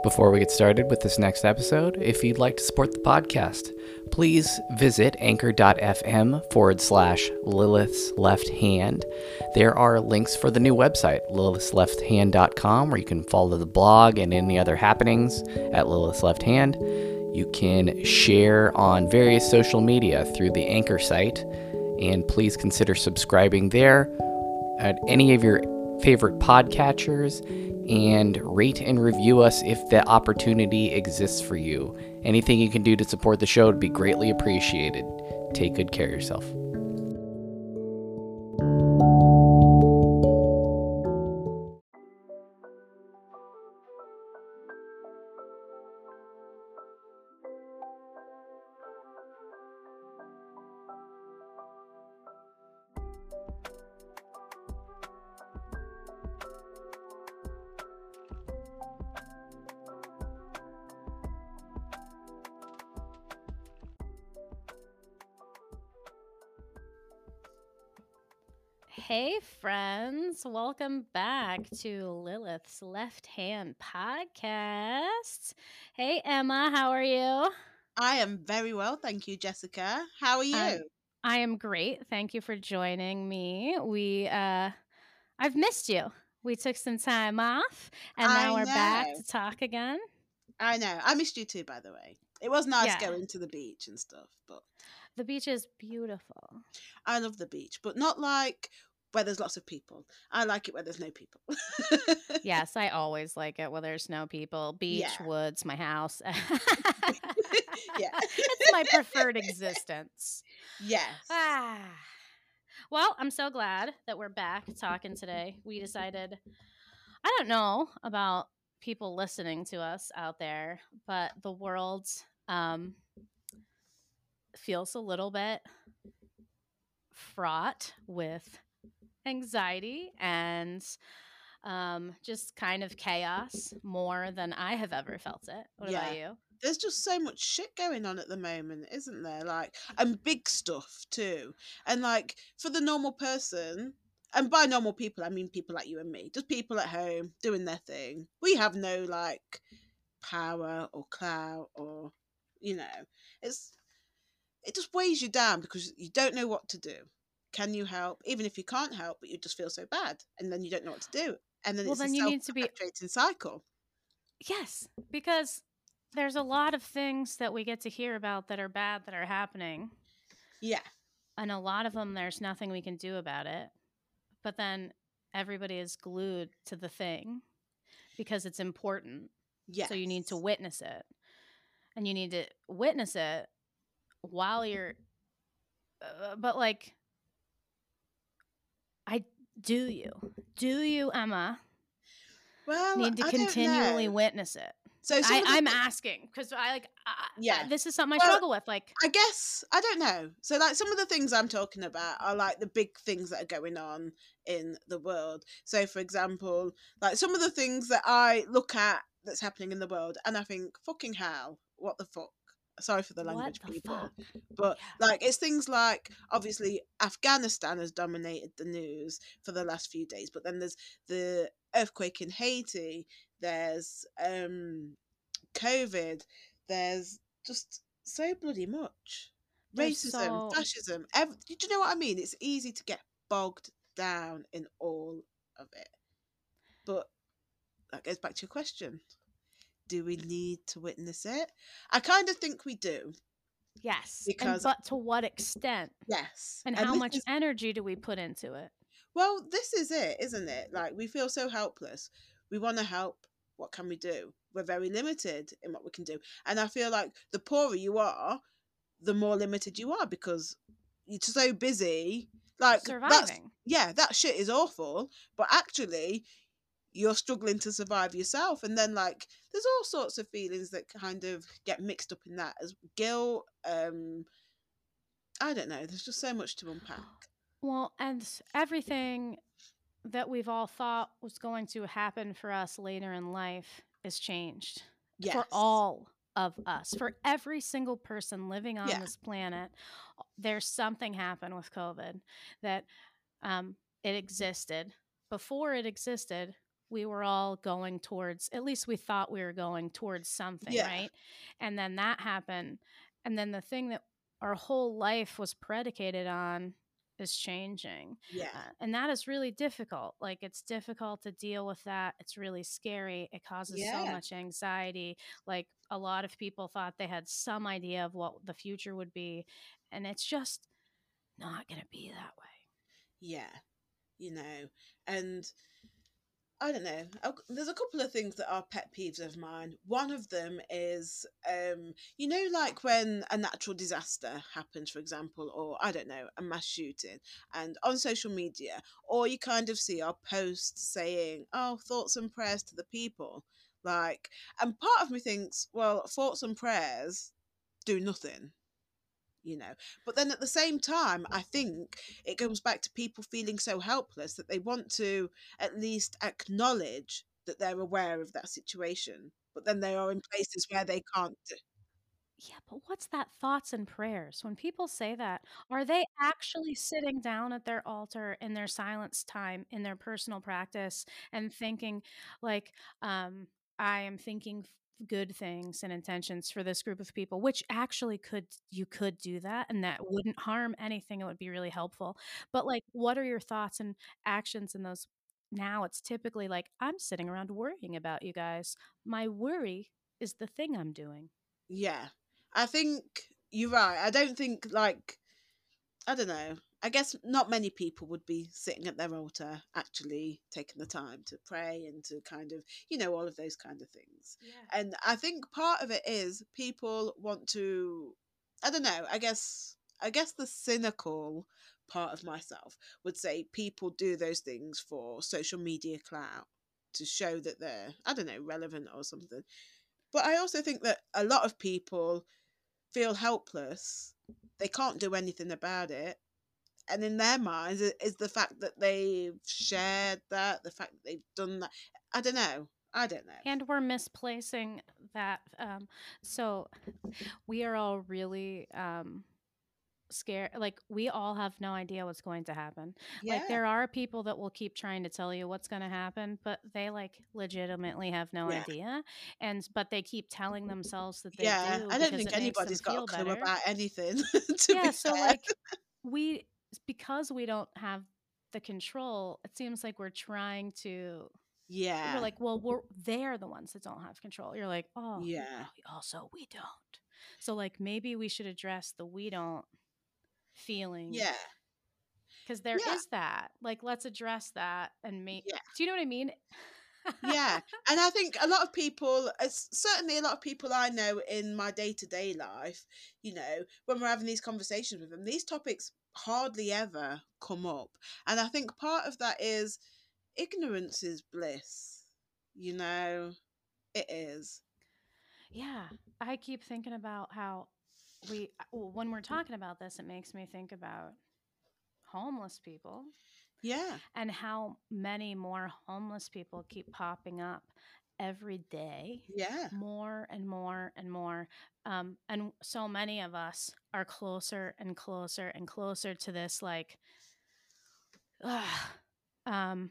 Before we get started with this next episode, if you'd like to support the podcast, please visit anchor.fm/Lilith's Left Hand. There are links for the new website, lilithslefthand.com, where you can follow the blog and any other happenings at Lilith's Left Hand. You can share on various social media through the Anchor site, and please consider subscribing there at any of your favorite podcatchers, and rate and review us if the opportunity exists for you. Anything you can do to support the show would be greatly appreciated. Take good care of yourself. Hey friends, welcome back to Lilith's Left Hand podcast. Hey Emma, how are you? I am very well, thank you, Jessica. How are you? I am great. Thank you for joining me. I've missed you. We took some time off and now we're back to talk again. I know. I missed you too, by the way. It was nice Yeah. going to the beach and stuff, but The beach is beautiful. I love the beach, but not like where there's lots of people. I like it where there's no people. Yes, I always like it where there's no people. Beach, woods, my house. Yeah. It's my preferred existence. Yes. Well, I'm so glad that we're back talking today. We decided, I don't know about people listening to us out there, but the world feels a little bit fraught with anxiety and just kind of chaos more than I have ever felt it. What about you? There's just so much shit going on at the moment, isn't there? Like, and big stuff too. And like, for the normal person, and by normal people, I mean people like you and me, just people at home doing their thing. We have no like power or clout or, you know, it just weighs you down because you don't know what to do. Can you help? Even if you can't help, but you just feel so bad, and then you don't know what to do, and then it's a self-perpetuating cycle. Yes, because there's a lot of things that we get to hear about that are bad that are happening. Yeah. And a lot of them, there's nothing we can do about it. But then everybody is glued to the thing because it's important. Yes. So you need to witness it. And you need to witness it while you're... but like... Do you, Emma, need to continually witness it? So I'm asking because this is something I struggle with. Like, I guess I don't know. So like some of the things I'm talking about are like the big things that are going on in the world. So for example, like some of the things that I look at that's happening in the world, and I think, fucking hell, what the fuck? Sorry for the language, people. But like, it's things like, obviously Afghanistan has dominated the news for the last few days, but then there's the earthquake in Haiti, there's COVID, there's just so bloody much racism, fascism. Do you know what I mean? It's easy to get bogged down in all of it. But that goes back to your question. Do we need to witness it? I kind of think we do. Yes. But to what extent? Yes. And how much energy do we put into it? Well, this is it, isn't it? Like, we feel so helpless. We want to help. What can we do? We're very limited in what we can do. And I feel like the poorer you are, the more limited you are because you're so busy. Like, surviving. That shit is awful. But actually, you're struggling to survive yourself, and then like there's all sorts of feelings that kind of get mixed up in that, as guilt. I don't know, there's just so much to unpack. Well, and everything that we've all thought was going to happen for us later in life is changed. Yes. For all of us, for every single person living on this planet, there's something happened with COVID that it existed. Before it existed, we were all going towards, at least we thought we were going towards something, Yeah. right? And then that happened. And then the thing that our whole life was predicated on is changing. Yeah. And that is really difficult. Like, it's difficult to deal with that. It's really scary. It causes so Yeah. much anxiety. Like, a lot of people thought they had some idea of what the future would be, and it's just not going to be that way. Yeah. You know, and I don't know. There's a couple of things that are pet peeves of mine. One of them is, you know, like when a natural disaster happens, for example, or I don't know, a mass shooting, and on social media, or you kind of see our posts saying, "Oh, thoughts and prayers to the people," like, and part of me thinks, well, thoughts and prayers do nothing. You know, but then at the same time, I think it goes back to people feeling so helpless that they want to at least acknowledge that they're aware of that situation, but then they are in places where they can't Yeah, but what's that thoughts and prayers? When people say that, are they actually sitting down at their altar in their silence time in their personal practice and thinking, like, I am thinking good things and intentions for this group of people, which actually you could do that and that wouldn't harm anything. It would be really helpful. But, like, what are your thoughts and actions in those? Now it's typically like, I'm sitting around worrying about you guys. My worry is the thing I'm doing. Yeah, I think you're right. I don't think, like, I don't know. I guess not many people would be sitting at their altar actually taking the time to pray and to kind of, you know, all of those kind of things. Yeah. And I think part of it is people want to, I don't know, I guess the cynical part of myself would say people do those things for social media clout, to show that they're, I don't know, relevant or something. But I also think that a lot of people feel helpless. They can't do anything about it. And in their minds is the fact that they've shared that, the fact that they've done that. I don't know. And we're misplacing that. So we are all really scared. Like, we all have no idea what's going to happen. Like, Yeah. there are people that will keep trying to tell you what's going to happen, but they, like, legitimately have no Yeah. idea. But they keep telling themselves that they Yeah. do I don't because think it makes them anybody's got a feel clue better. about anything, to Yeah. be So, fair. like, because we don't have the control, it seems like we're trying to. We're Yeah. like, well, they're the ones that don't have control. You're like, oh, Yeah. also we don't. So, like, maybe we should address the we don't feeling, Yeah. because there Yeah. is that. Like, let's address that and make. Yeah. Do you know what I mean? Yeah. And I think a lot of people, certainly a lot of people I know in my day-to-day life, you know, when we're having these conversations with them, these topics hardly ever come up. And I think part of that is ignorance is bliss. You know, it is. Yeah, I keep thinking about how when we're talking about this, it makes me think about homeless people. Yeah. And how many more homeless people keep popping up every day, Yeah. more and more and more. And so many of us are closer and closer and closer to this, like, um,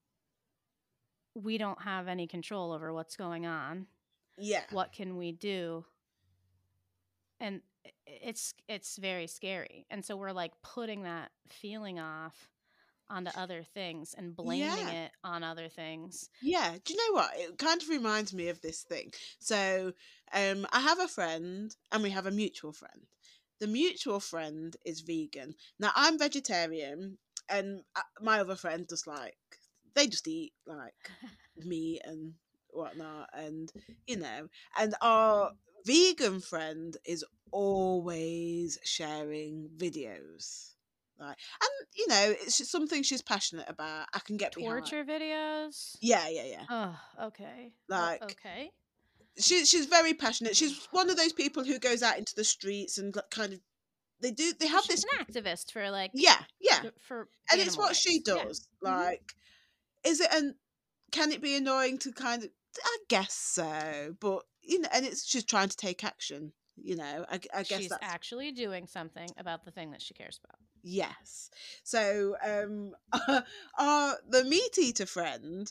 we don't have any control over what's going on. Yeah. What can we do? And it's very scary. And so we're, like, putting that feeling off onto other things and blaming Yeah. it on other things. Yeah. Do you know what? It kind of reminds me of this thing. So, I have a friend and we have a mutual friend. The mutual friend is vegan. Now, I'm vegetarian and my other friend they just eat like meat and whatnot. And, you know, and our vegan friend is always sharing videos. Like, and you know, it's just something she's passionate about. I can get behind. Torture videos? Yeah, yeah, yeah. Oh, okay. Like, Okay. she's very passionate. She's one of those people who goes out into the streets and kind of they have She's this. an activist for, like, Yeah, yeah, for and it's animal what she rights. Yeah. does. Like, is it can it be annoying to kind of? I guess so, but you know, and it's she's trying to take action. You know, I guess She's that's actually doing something about the thing that she cares about. yes. So, the meat eater friend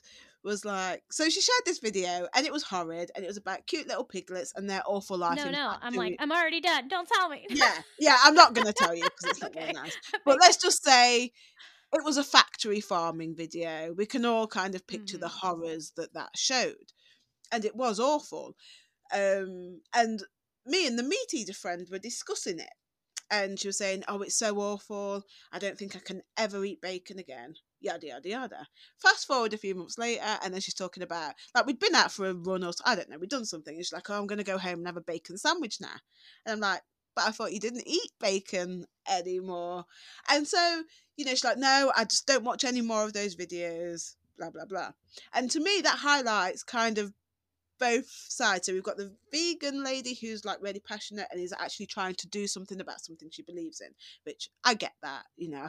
was like, so she shared this video and it was horrid and it was about cute little piglets and their awful life in No, I'm like, factory. I'm already done. Don't tell me. Yeah, I'm not going to tell you because it's not very Okay. nice. But let's just say it was a factory farming video. We can all kind of picture the horrors that showed. And it was awful. And me and the meat eater friend were discussing it. And she was saying, oh, it's so awful. I don't think I can ever eat bacon again. Yada, yada, yada. Fast forward a few months later, and then she's talking about, like, we'd been out for a run or, I don't know, we'd done something. And she's like, oh, I'm going to go home and have a bacon sandwich now. And I'm like, but I thought you didn't eat bacon anymore. And so, you know, she's like, no, I just don't watch any more of those videos, blah, blah, blah. And to me, that highlights kind of both sides. So we've got the vegan lady who's like really passionate and is actually trying to do something about something she believes in, which I get that, you know,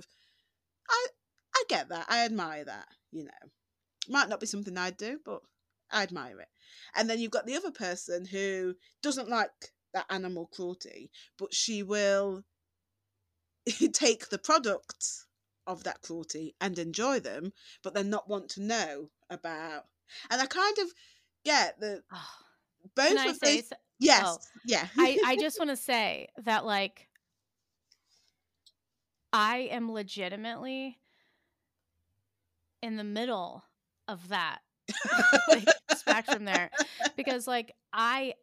I get that. I admire that, you know. Might not be something I'd do, but I admire it. And then you've got the other person who doesn't like that animal cruelty, but she will take the products of that cruelty and enjoy them, but then not want to know about. And I kind of get that both Can I of say those. Yes, yeah. I just want to say that, like, I am legitimately in the middle of that like spectrum there, because like I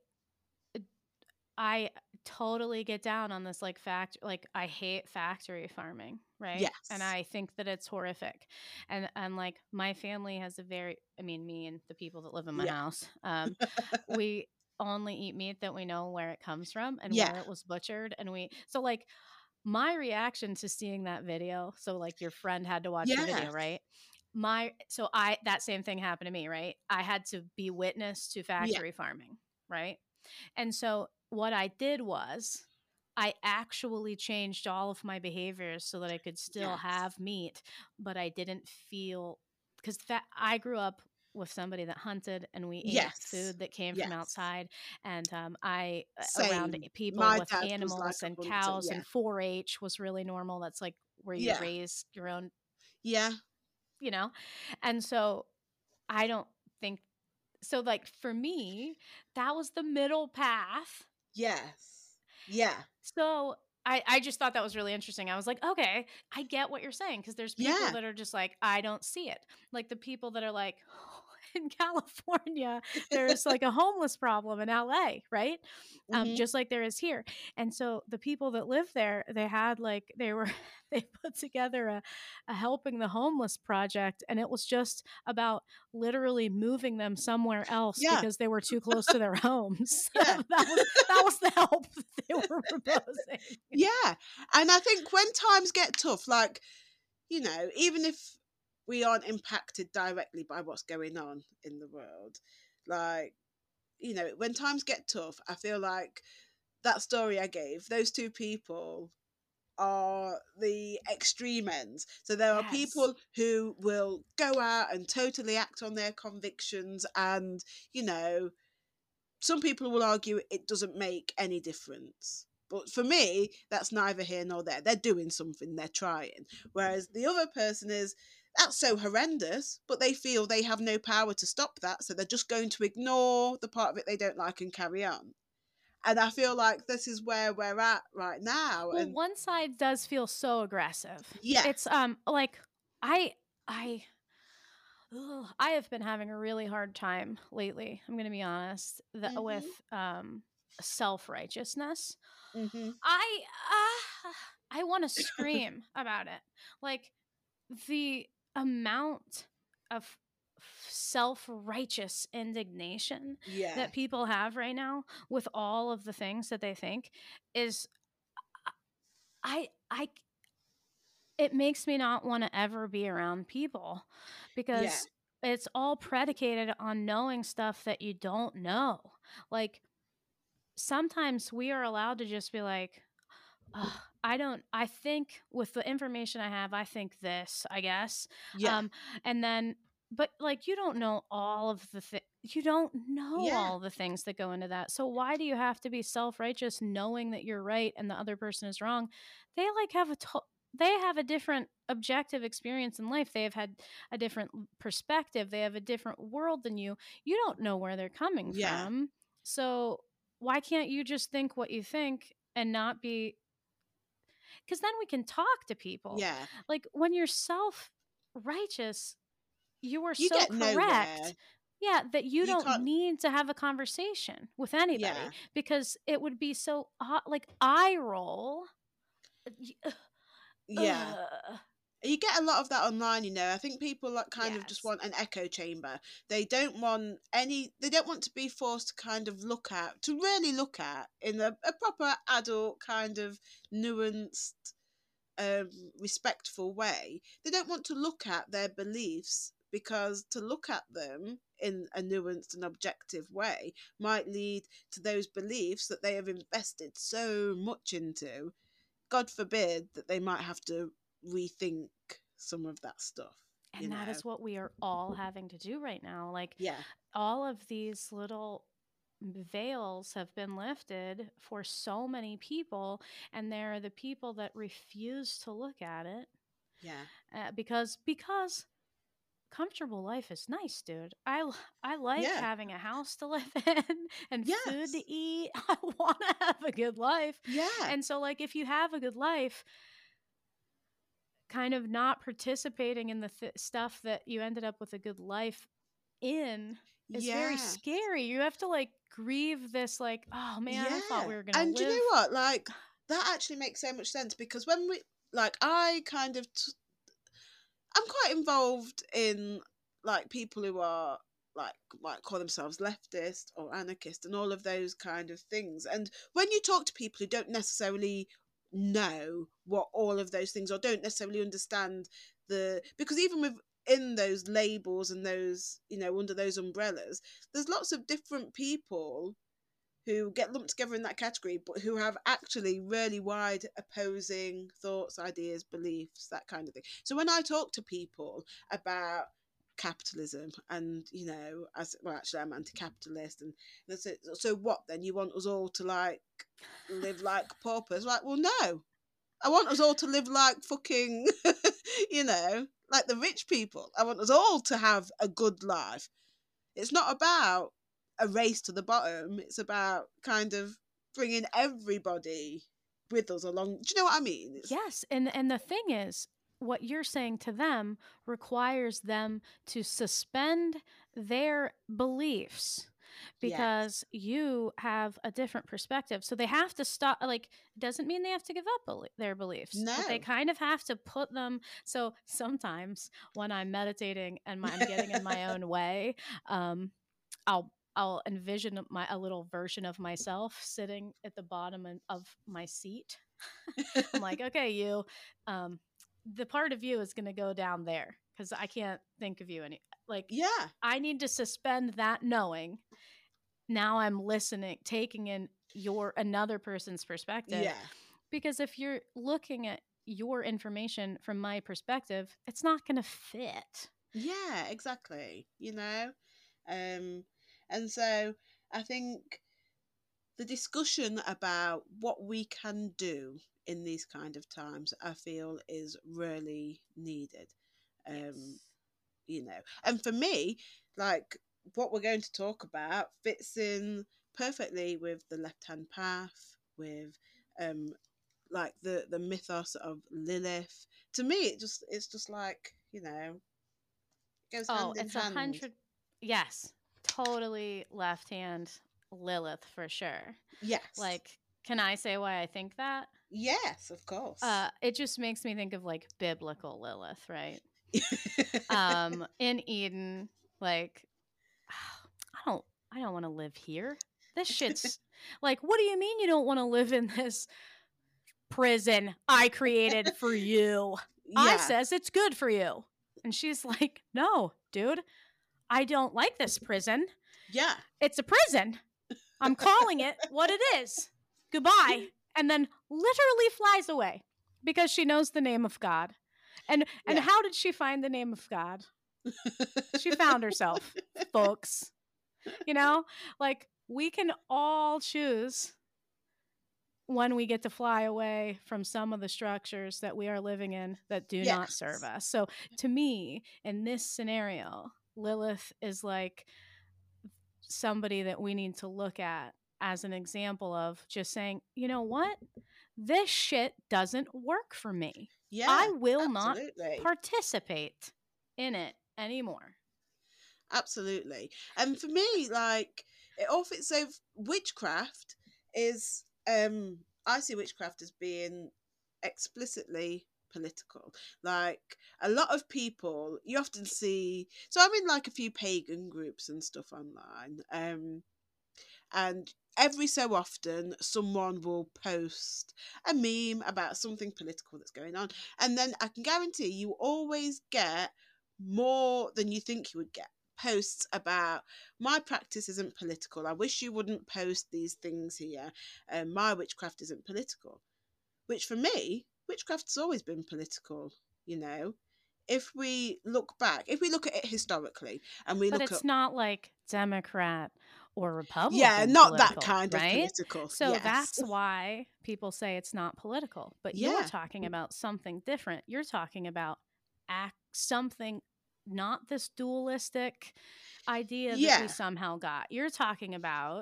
totally get down on this like I hate factory farming, right? Yes. And I think that it's horrific. And like my family has me and the people that live in my house, we only eat meat that we know where it comes from and where it was butchered. And so like my reaction to seeing that video, so like your friend had to watch the video, right? That same thing happened to me, right? I had to be witness to factory farming, right? And so what I did was I actually changed all of my behaviors so that I could still have meat, but I didn't feel, because I grew up with somebody that hunted and we ate food that came from outside, and around people My with dad was like animals a and hunter, cows, and 4-H was really normal. That's like where you raise your own, you know? And so I don't think so. Like for me, that was the middle path. Yes. Yeah. So I just thought that was really interesting. I was like, okay, I get what you're saying, because there's people that are just like, I don't see it. Like the people that are like, in California, there's like a homeless problem in LA, right? Just like there is here. And so the people that live there, they put together a helping the homeless project, and it was just about literally moving them somewhere else because they were too close to their homes. that was the help that they were proposing. Yeah. And I think when times get tough, like, you know, even if we aren't impacted directly by what's going on in the world, like, you know, when times get tough, I feel like that story I gave, those two people are the extreme ends. So there are people who will go out and totally act on their convictions, and, you know, some people will argue it doesn't make any difference. But for me, that's neither here nor there. They're doing something, they're trying. Whereas the other person that's so horrendous, but they feel they have no power to stop that, so they're just going to ignore the part of it they don't like and carry on. And I feel like this is where we're at right now. Well, and one side does feel so aggressive. Yeah. It's like I have been having a really hard time lately. I'm going to be honest, with self-righteousness. I want to scream about it. Like the amount of self-righteous indignation that people have right now with all of the things that they think is it makes me not want to ever be around people, because it's all predicated on knowing stuff that you don't know. Like sometimes we are allowed to just be like, I think with the information I have, I think this, I guess. And then, but like, you don't know all of you don't know all the things that go into that. So why do you have to be self-righteous knowing that you're right and the other person is wrong? They like have they have a different objective experience in life. They have had a different perspective. They have a different world than you. You don't know where they're coming from. So why can't you just think what you think and not be, because then we can talk to people. Yeah. Like when you're self-righteous, you are You so get correct. nowhere. Yeah, that you don't can't. need to have a conversation with anybody Yeah. because it would be so like eye roll. Yeah. You get a lot of that online, you know. I think people like kind of just Yes. want an echo chamber. They don't want to be forced to kind of really look at in a proper adult kind of nuanced, respectful way. They don't want to look at their beliefs, because to look at them in a nuanced and objective way might lead to those beliefs that they have invested so much into. God forbid that they might have to rethink some of that stuff. And that is what we are all having to do right now. Like, Yeah. all of these little veils have been lifted for so many people, and there are the people that refuse to look at it. Yeah. Because comfortable life is nice, dude. I like having a house to live in and food to eat. I want to have a good life. Yeah. And so, like, if you have a good life, kind of not participating in the stuff that you ended up with a good life in is very scary. You have to like grieve this, like, oh man, I thought we were gonna live. And you know what? Like, that actually makes so much sense, because when we, like, I kind of I'm quite involved in like people who are like might call themselves leftist or anarchist and all of those kind of things. And when you talk to people who don't necessarily know what all of those things, or don't necessarily understand because even within those labels and those, you know, under those umbrellas, there's lots of different people who get lumped together in that category, but who have actually really wide opposing thoughts, ideas, beliefs, that kind of thing. So when I talk to people about capitalism, and, you know, actually I'm anti-capitalist, and so what then, you want us all to like live like paupers? Like, well, no, I want us all to live like fucking you know, like the rich people. I want us all to have a good life. It's not about a race to the bottom. It's about kind of bringing everybody with us along. Do you know what I mean? Yes, and the thing is, what you're saying to them requires them to suspend their beliefs, because you have a different perspective. So they have to stop. Like, it doesn't mean they have to give up their beliefs. No. But they kind of have to put them. So sometimes when I'm meditating and I'm getting in my own way, I'll envision a little version of myself sitting at the bottom of my seat. I'm like, okay, you, the part of you is going to go down there, because I can't think of you any. Like, I need to suspend that knowing. Now I'm listening, taking in another person's perspective. Yeah. Because if you're looking at your information from my perspective, it's not going to fit. Yeah, exactly. You know, and so I think the discussion about what we can do in these kind of times, I feel, is really needed. You know, and for me, like, what we're going to talk about fits in perfectly with the left-hand path, with like the mythos of Lilith. To me, it's just like, you know, it goes hand in hand. 100. Yes, totally left hand Lilith for sure. Yes. Like, can I say why I think that? Yes, of course. It just makes me think of like biblical Lilith, right? In Eden, like, I don't want to live here. This shit's like, what do you mean you don't want to live in this prison I created for you? I says it's good for you. And she's like, no, dude, I don't like this prison. Yeah. It's a prison. I'm calling it what it is. Goodbye. And then literally flies away because she knows the name of God. And how did she find the name of God? She found herself, folks. You know, like, we can all choose when we get to fly away from some of the structures that we are living in that do not serve us. So to me, in this scenario, Lilith is like somebody that we need to look at as an example of just saying, you know what? This shit doesn't work for me. Yeah, I will absolutely not participate in it anymore. Absolutely. And for me, like, it all fits. So witchcraft is, I see witchcraft as being explicitly political. Like, a lot of people, you often see, so I'm in like a few pagan groups and stuff online, and every so often someone will post a meme about something political that's going on, and then I can guarantee you always get more than you think you would get posts about, my practice isn't political, I wish you wouldn't post these things here, and my witchcraft isn't political. Which for me, witchcraft's always been political, you know. If we look back, if we look at it historically, and we but look it's at, not like Democrat or Republican, yeah, not political, that kind of right? political. So yes. that's why people say it's not political. But you're talking about something different. You're talking about something, not this dualistic idea that we somehow got. You're talking about,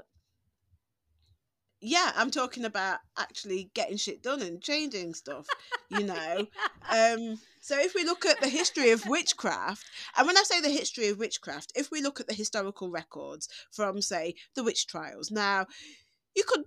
I'm talking about actually getting shit done and changing stuff, you know. So if we look at the history of witchcraft, and when I say the history of witchcraft, if we look at the historical records from, say, the witch trials, now you could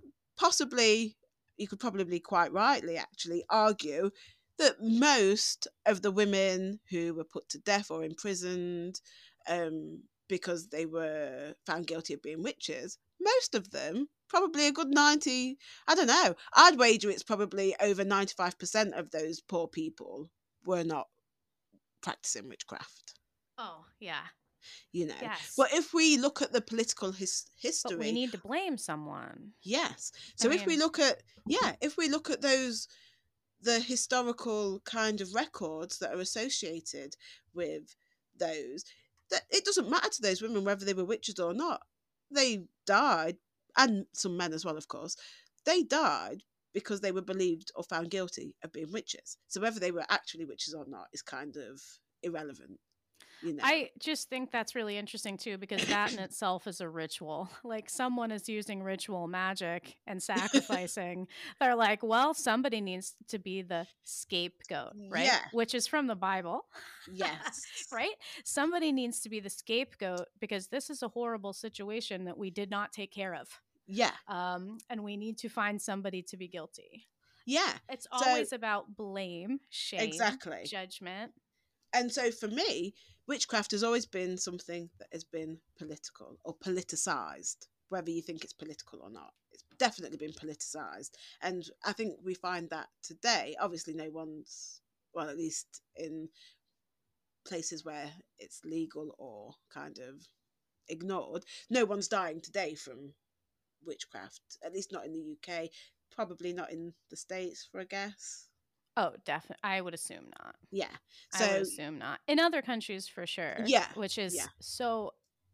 probably quite rightly actually argue that most of the women who were put to death or imprisoned because they were found guilty of being witches, most of them, probably a good 90, I don't know, I'd wager it's probably over 95% of those poor people were not practicing witchcraft. Oh, yeah. You know, yes. But if we look at the political history, But we need to blame someone. Yes. So if we look at those, the historical kind of records that are associated with those, that it doesn't matter to those women whether they were witches or not. They died, and some men as well, of course. They died because they were believed or found guilty of being witches. So whether they were actually witches or not is kind of irrelevant. You know. I just think that's really interesting too, because that in itself is a ritual. Like, someone is using ritual magic and sacrificing. They're like, well, somebody needs to be the scapegoat, right? Yeah. Which is from the Bible. Yes. Right? Somebody needs to be the scapegoat because this is a horrible situation that we did not take care of. Yeah. And we need to find somebody to be guilty. Yeah. It's always about blame, shame, exactly, judgment. And so for me, witchcraft has always been something that has been political or politicized, whether you think it's political or not. It's definitely been politicized. And I think we find that today, obviously no one's, well, at least in places where it's legal or kind of ignored, no one's dying today from witchcraft, at least not in the UK, probably not in the States, for a guess. Oh, definitely. I would assume not. Yeah. So, I would assume not. In other countries, for sure. Yeah. Which is so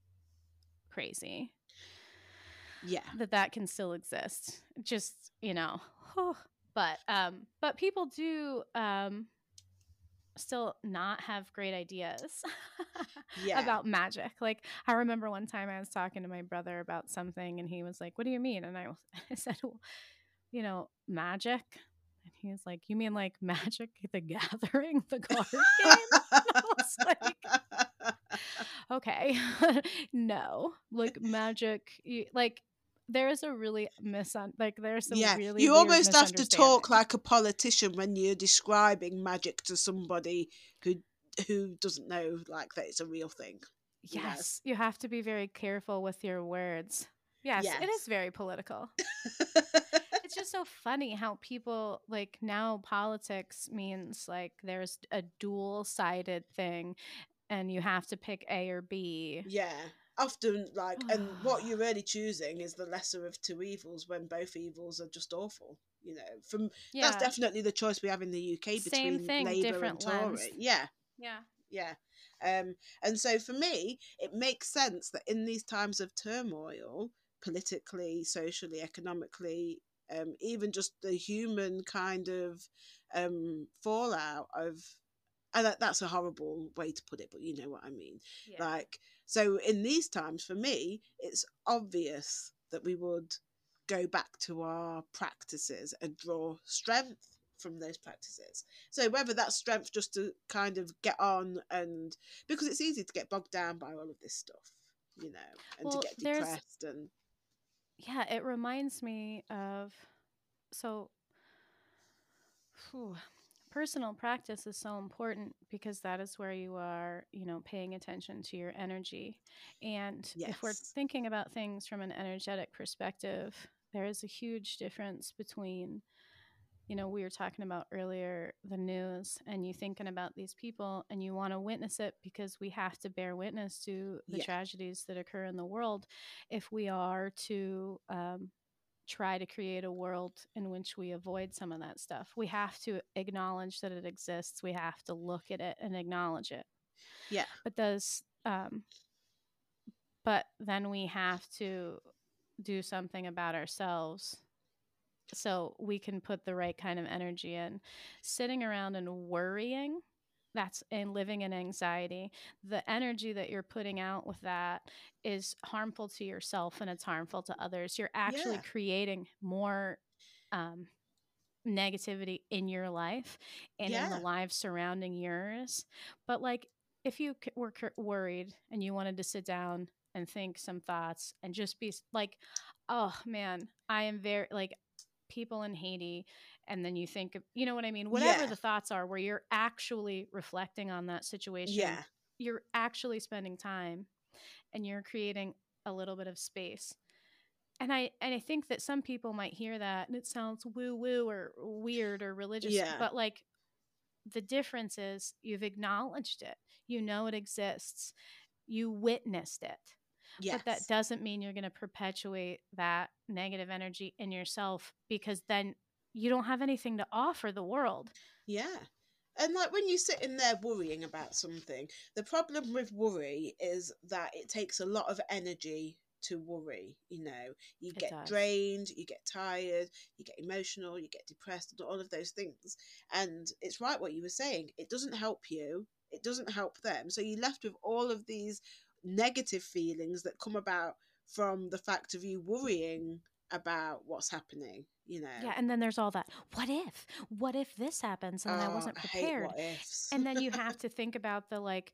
crazy. Yeah. That can still exist. Just, you know. But people do still not have great ideas about magic. Like, I remember one time I was talking to my brother about something and he was like, what do you mean? And I said, well, you know, magic. And he was like, you mean like Magic the Gathering, the card game? And I was like, okay, no. Like, magic, like, there's a really there's some really you weird almost have to talk like a politician when you're describing magic to somebody who doesn't know, like, that it's a real thing. Yes, you have to be very careful with your words. Yes. It is very political. It's just so funny how people, like, now politics means like there's a dual-sided thing and you have to pick A or B. Yeah. Often, like, and what you're really choosing is the lesser of two evils when both evils are just awful. You know, that's definitely the choice we have in the UK between Labour and Tory. Lens. Yeah. And so for me, it makes sense that in these times of turmoil, politically, socially, economically, even just the human kind of fallout of, and that's a horrible way to put it, but you know what I mean. Yeah. Like, so in these times, for me, it's obvious that we would go back to our practices and draw strength from those practices. So whether that's strength just to kind of get on, and because it's easy to get bogged down by all of this stuff, you know, and to get depressed. And yeah, it reminds me of, so whew, personal practice is so important because that is where you are, paying attention to your energy. And if we're yes, thinking about things from an energetic perspective, there is a huge difference between, we were talking about earlier the news, and you thinking about these people and you want to witness it because we have to bear witness to the tragedies that occur in the world. If we are to try to create a world in which we avoid some of that stuff, we have to acknowledge that it exists. We have to look at it and acknowledge it. yeah, but then we have to do something about ourselves so we can put the right kind of energy in. Sitting around and worrying, and living in anxiety, the energy that you're putting out with that is harmful to yourself and it's harmful to others. You're actually creating more negativity in your life and in the lives surrounding yours. But like, if you were worried and you wanted to sit down and think some thoughts and just be like, oh man, I am very like people in Haiti, and then you think of, you know what I mean? Whatever the thoughts are, where you're actually reflecting on that situation, you're actually spending time and you're creating a little bit of space. And I think that some people might hear that and it sounds woo woo or weird or religious, but like the difference is you've acknowledged it, you know it exists, you witnessed it. But that doesn't mean you're going to perpetuate that negative energy in yourself, because then you don't have anything to offer the world. Yeah. And like when you're sitting there worrying about something, the problem with worry is that it takes a lot of energy to worry. You know, you get drained, you get tired, you get emotional, you get depressed, and all of those things. And it's right what you were saying. It doesn't help you. It doesn't help them. So you're left with all of these negative feelings that come about from the fact of you worrying about what's happening, you know. Yeah, and then there's all that, what if this happens, and then I wasn't prepared. I hate what ifs. And then you have to think about the like,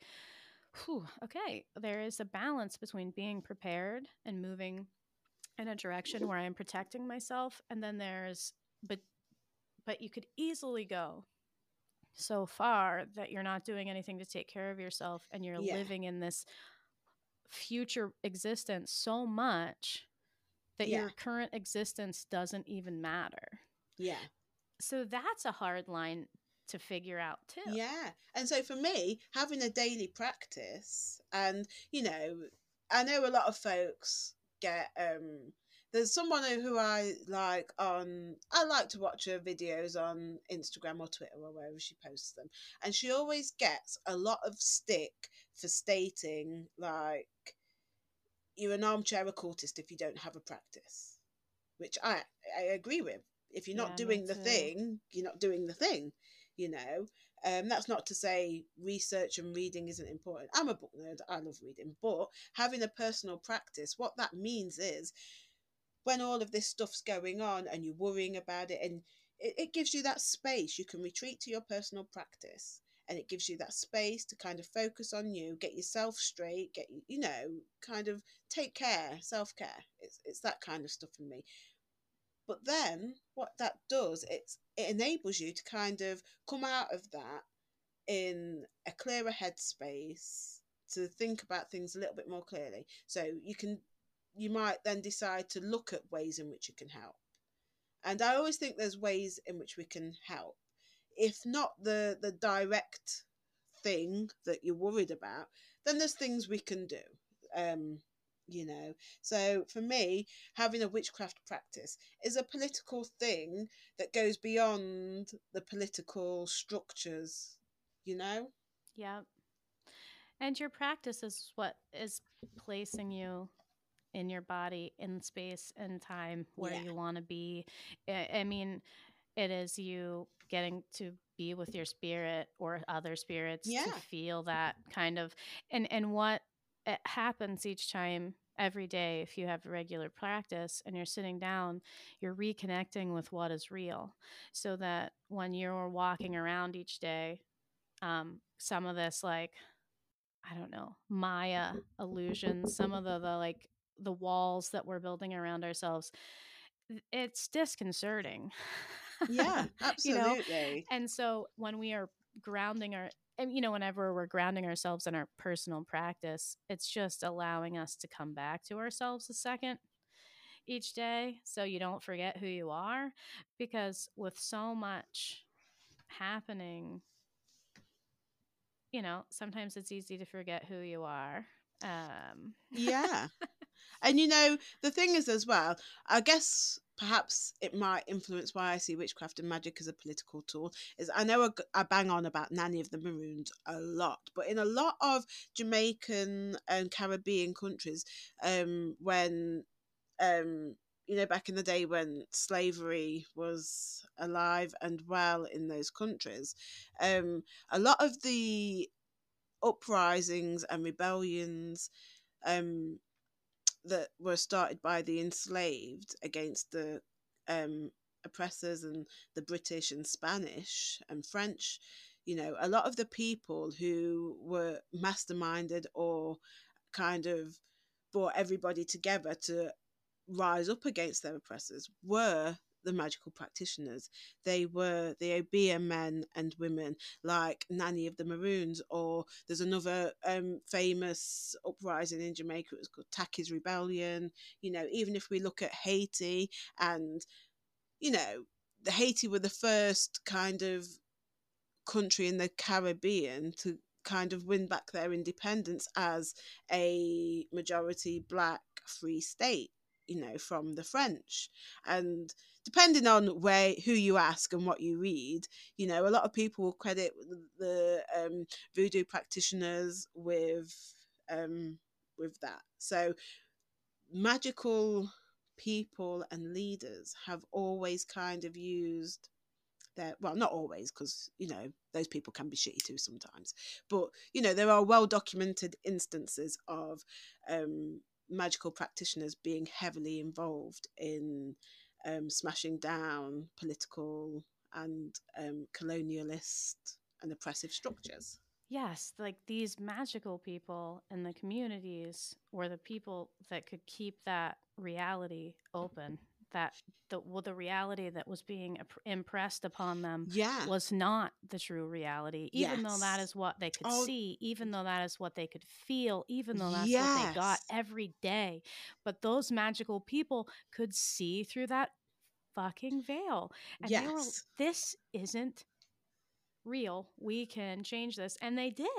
okay, there is a balance between being prepared and moving in a direction where I am protecting myself, and then there's but you could easily go so far that you're not doing anything to take care of yourself, and you're living in this future existence so much that your current existence doesn't even matter. Yeah. So that's a hard line to figure out too. Yeah. And so for me, having a daily practice, and you know, I know a lot of folks get there's someone who I like to watch her videos on Instagram or Twitter or wherever she posts them, and she always gets a lot of stick for stating like you're an armchair occultist if you don't have a practice, which I agree with. If you're not doing the thing, you're not doing the thing, you know. That's not to say research and reading isn't important. I'm a book nerd, I love reading, but having a personal practice, what that means is when all of this stuff's going on and you're worrying about it, and it gives you that space, you can retreat to your personal practice, and it gives you that space to kind of focus on you, get yourself straight, get, you know, kind of take care, self-care. It's that kind of stuff for me. But then what that does, it enables you to kind of come out of that in a clearer headspace, to think about things a little bit more clearly. So you might then decide to look at ways in which you can help. And I always think there's ways in which we can help. If not the direct thing that you're worried about, then there's things we can do. You know, so for me, having a witchcraft practice is a political thing that goes beyond the political structures, you know? Yeah. And your practice is what is placing you in your body, in space and time, where you want to be. I mean, it is you getting to be with your spirit or other spirits to feel that kind of, and what happens each time, every day, if you have regular practice and you're sitting down, you're reconnecting with what is real, so that when you're walking around each day, some of this, like, I don't know, Maya illusions, some of the like the walls that we're building around ourselves, it's disconcerting. Yeah, You know? absolutely. And so when we are grounding and whenever we're grounding ourselves in our personal practice, it's just allowing us to come back to ourselves a second each day, so you don't forget who you are. Because with so much happening, sometimes it's easy to forget who you are. Yeah. And the thing is as well, I guess perhaps it might influence why I see witchcraft and magic as a political tool, is I know I bang on about Nanny of the Maroons a lot, but in a lot of Jamaican and Caribbean countries, when back in the day when slavery was alive and well in those countries, a lot of the uprisings and rebellions that were started by the enslaved against the oppressors and the British and Spanish and French, a lot of the people who were masterminded or kind of brought everybody together to rise up against their oppressors were the magical practitioners. They were the Obeah men and women like Nanny of the Maroons, or there's another famous uprising in Jamaica, it was called Taki's Rebellion. Even if we look at Haiti, and the Haiti were the first kind of country in the Caribbean to kind of win back their independence as a majority black free state, from the French. And depending on who you ask and what you read, a lot of people will credit the voodoo practitioners with that. So magical people and leaders have always kind of used well, not always, because those people can be shitty too sometimes, but there are well documented instances of magical practitioners being heavily involved in smashing down political and colonialist and oppressive structures. Yes, like these magical people in the communities were the people that could keep that reality open, that the reality that was being impressed upon them was not the true reality, even though that is what they could see, even though that is what they could feel, even though that's what they got every day. But those magical people could see through that fucking veil. And they were, this isn't real, we can change this, and they did.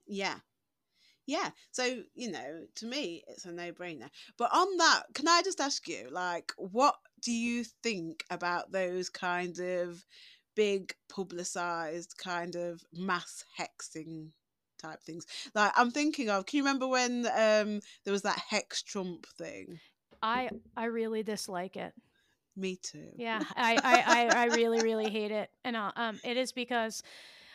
So to me it's a no-brainer. But on that, can I just ask you, like, what do you think about those kind of big publicized kind of mass hexing type things? Like, I'm thinking of, can you remember when there was that Hex Trump thing? I really dislike it. Me too. Yeah, I really, really hate it. And it is because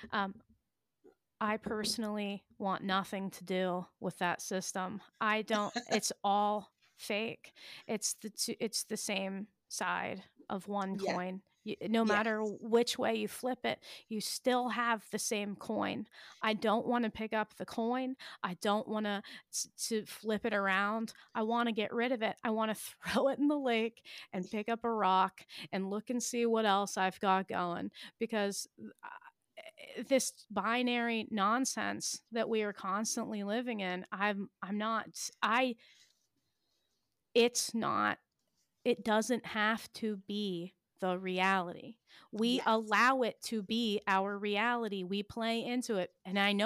I personally want nothing to do with that system. I don't, it's all fake. It's the same side of one coin. No matter which way you flip it, you still have the same coin. I don't want to pick up the coin. I don't want to flip it around. I want to get rid of it. I want to throw it in the lake and pick up a rock and look and see what else I've got going, because this binary nonsense that we are constantly living in, it doesn't have to be the reality. We allow it to be our reality. We play into it. And I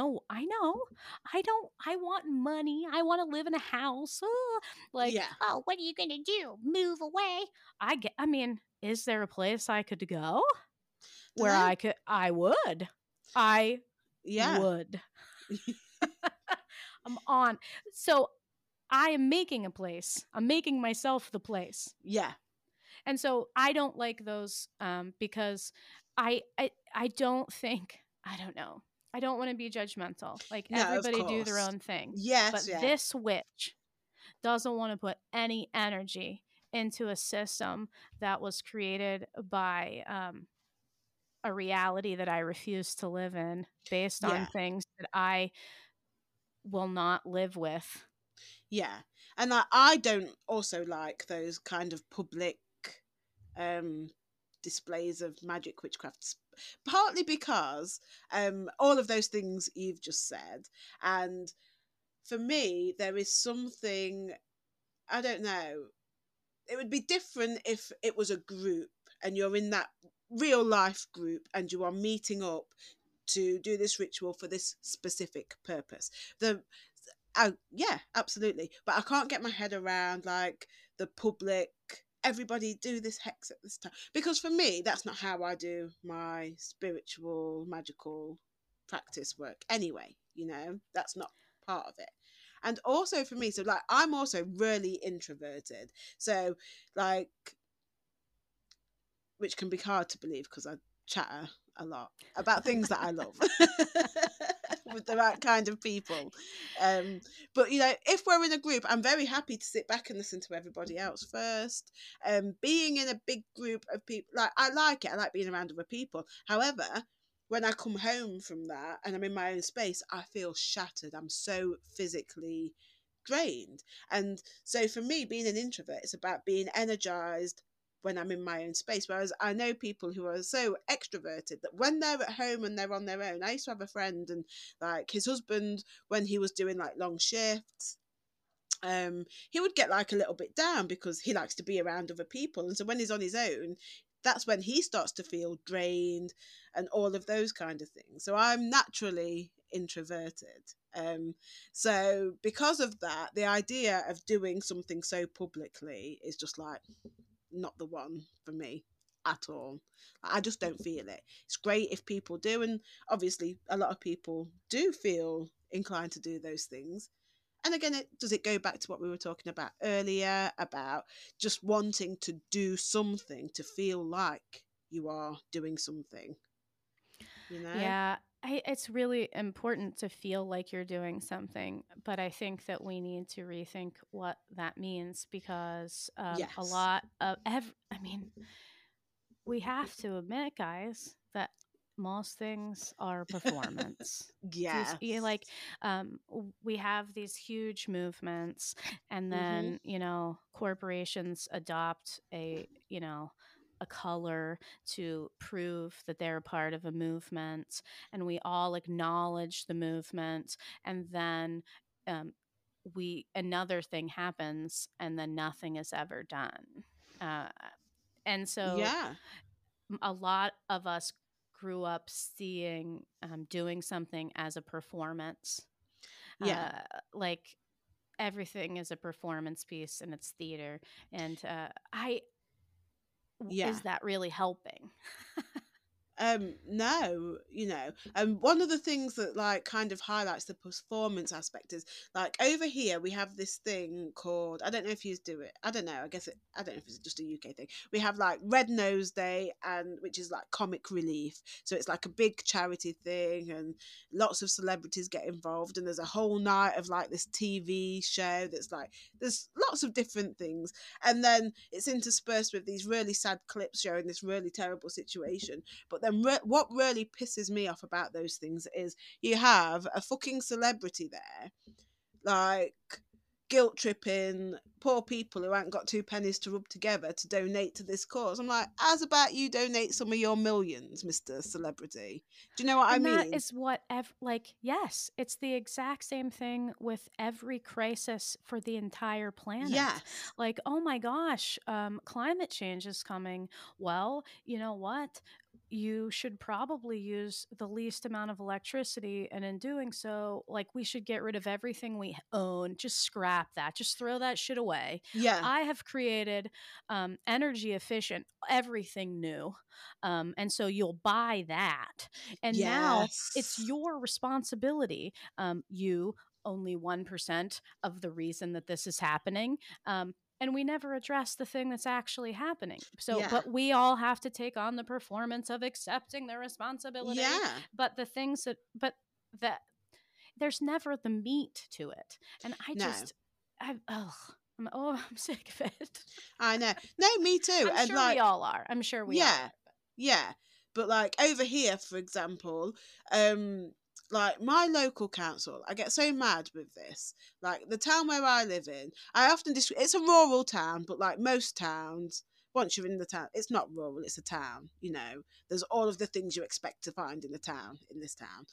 want money. I want to live in a house. Oh, what are you going to do? Move away? I mean, is there a place I could go where I would. I'm on. So I am making a place. I'm making myself the place. Yeah. And so I don't like those because I don't think, I don't know. I don't want to be judgmental. Like, No, of everybody do their course. own thing. But Yes, yeah. this witch doesn't want to put any energy into a system that was created by a reality that I refuse to live in, based on Yeah. things that I will not live with. Yeah. And I don't also like those kind of public displays of magic witchcrafts, partly because all of those things you've just said. And for me, there is something, I don't know, it would be different if it was a group and you're in that real life group and you are meeting up to do this ritual for this specific purpose. Yeah, absolutely. But I can't get my head around like the public, everybody do this hex at this time. Because for me, that's not how I do my spiritual, magical practice work anyway. That's not part of it. And also for me, so like I'm also really introverted. So like, which can be hard to believe because I chatter a lot about things that I love with the right kind of people. But if we're in a group, I'm very happy to sit back and listen to everybody else first. Being in a big group of people, like I like it. I like being around other people. However, when I come home from that and I'm in my own space, I feel shattered. I'm so physically drained. And so for me, being an introvert, it's about being energized when I'm in my own space. Whereas I know people who are so extroverted that when they're at home and they're on their own, I used to have a friend, and like his husband, when he was doing like long shifts, he would get like a little bit down because he likes to be around other people. And so when he's on his own, that's when he starts to feel drained and all of those kind of things. So I'm naturally introverted. So because of that, the idea of doing something so publicly is just like not the one for me at all. I just don't feel it. It's great if people do, and obviously a lot of people do feel inclined to do those things. And again, does it go back to what we were talking about earlier about just wanting to do something to feel like you are doing something, Yeah, it's really important to feel like you're doing something, but I think that we need to rethink what that means because a Yes. lot of I mean, we have to admit, guys, that most things are performance. Yeah. Like, we have these huge movements, and Mm-hmm. then corporations adopt a color to prove that they're a part of a movement, and we all acknowledge the movement, and then another thing happens, and then nothing is ever done. Uh, and so Yeah. a lot of us grew up seeing doing something as a performance. Yeah. Like, everything is a performance piece and it's theater. And I Yeah. is that really helping? No, one of the things that like kind of highlights the performance aspect is like over here we have this thing called, I don't know if you do it, I don't know, I don't know if it's just a UK thing. We have like Red Nose Day, and which is like comic relief, so it's like a big charity thing and lots of celebrities get involved, and there's a whole night of like this TV show that's like, there's lots of different things, and then it's interspersed with these really sad clips showing this really terrible situation. But then what really pisses me off about those things is you have a fucking celebrity there, like guilt tripping poor people who ain't got two pennies to rub together to donate to this cause. I'm like, as about you donate some of your millions, Mr. Celebrity. Do you know what I And that mean? is what yes, it's the exact same thing with every crisis for the entire planet. Yes. Like, oh my gosh, climate change is coming. Well, you know what? You should probably use the least amount of electricity, and in doing so, like, we should get rid of everything we own. Just scrap that. Just throw that shit away. Yeah. I have created energy efficient everything new, and so you'll buy that, and now it's Yes. your responsibility, you only 1% of the reason that this is happening. And we never address the thing that's actually happening. So, Yeah. but we all have to take on the performance of accepting the responsibility. Yeah. But the things that there's never the meat to it. And No. I'm sick of it. I know. No, me too. I'm And sure like, we all are. I'm sure we yeah, are. yeah. But like over here, for example, like my local council, I get so mad with this. Like the town where I live in, I often it's a rural town, but like most towns, once you're in the town, it's not rural, it's a town. You know, there's all of the things you expect to find in this town.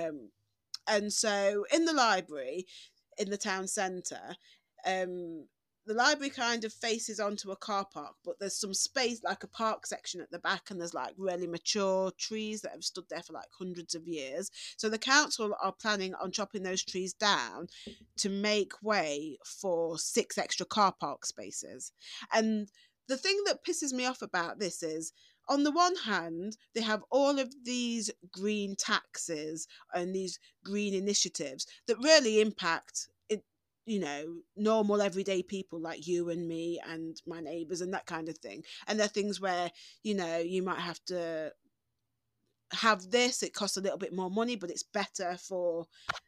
And so in the library, in the town centre, um, the library kind of faces onto a car park, but there's some space, like a park section at the back, and there's like really mature trees that have stood there for like hundreds of years. So the council are planning on chopping those trees down to make way for 6 extra car park spaces. And the thing that pisses me off about this is, on the one hand, they have all of these green taxes and these green initiatives that really impact it, you know, normal everyday people like you and me and my neighbours and that kind of thing. And they're things where, you know, you might have to have this, it costs a little bit more money, but it's better for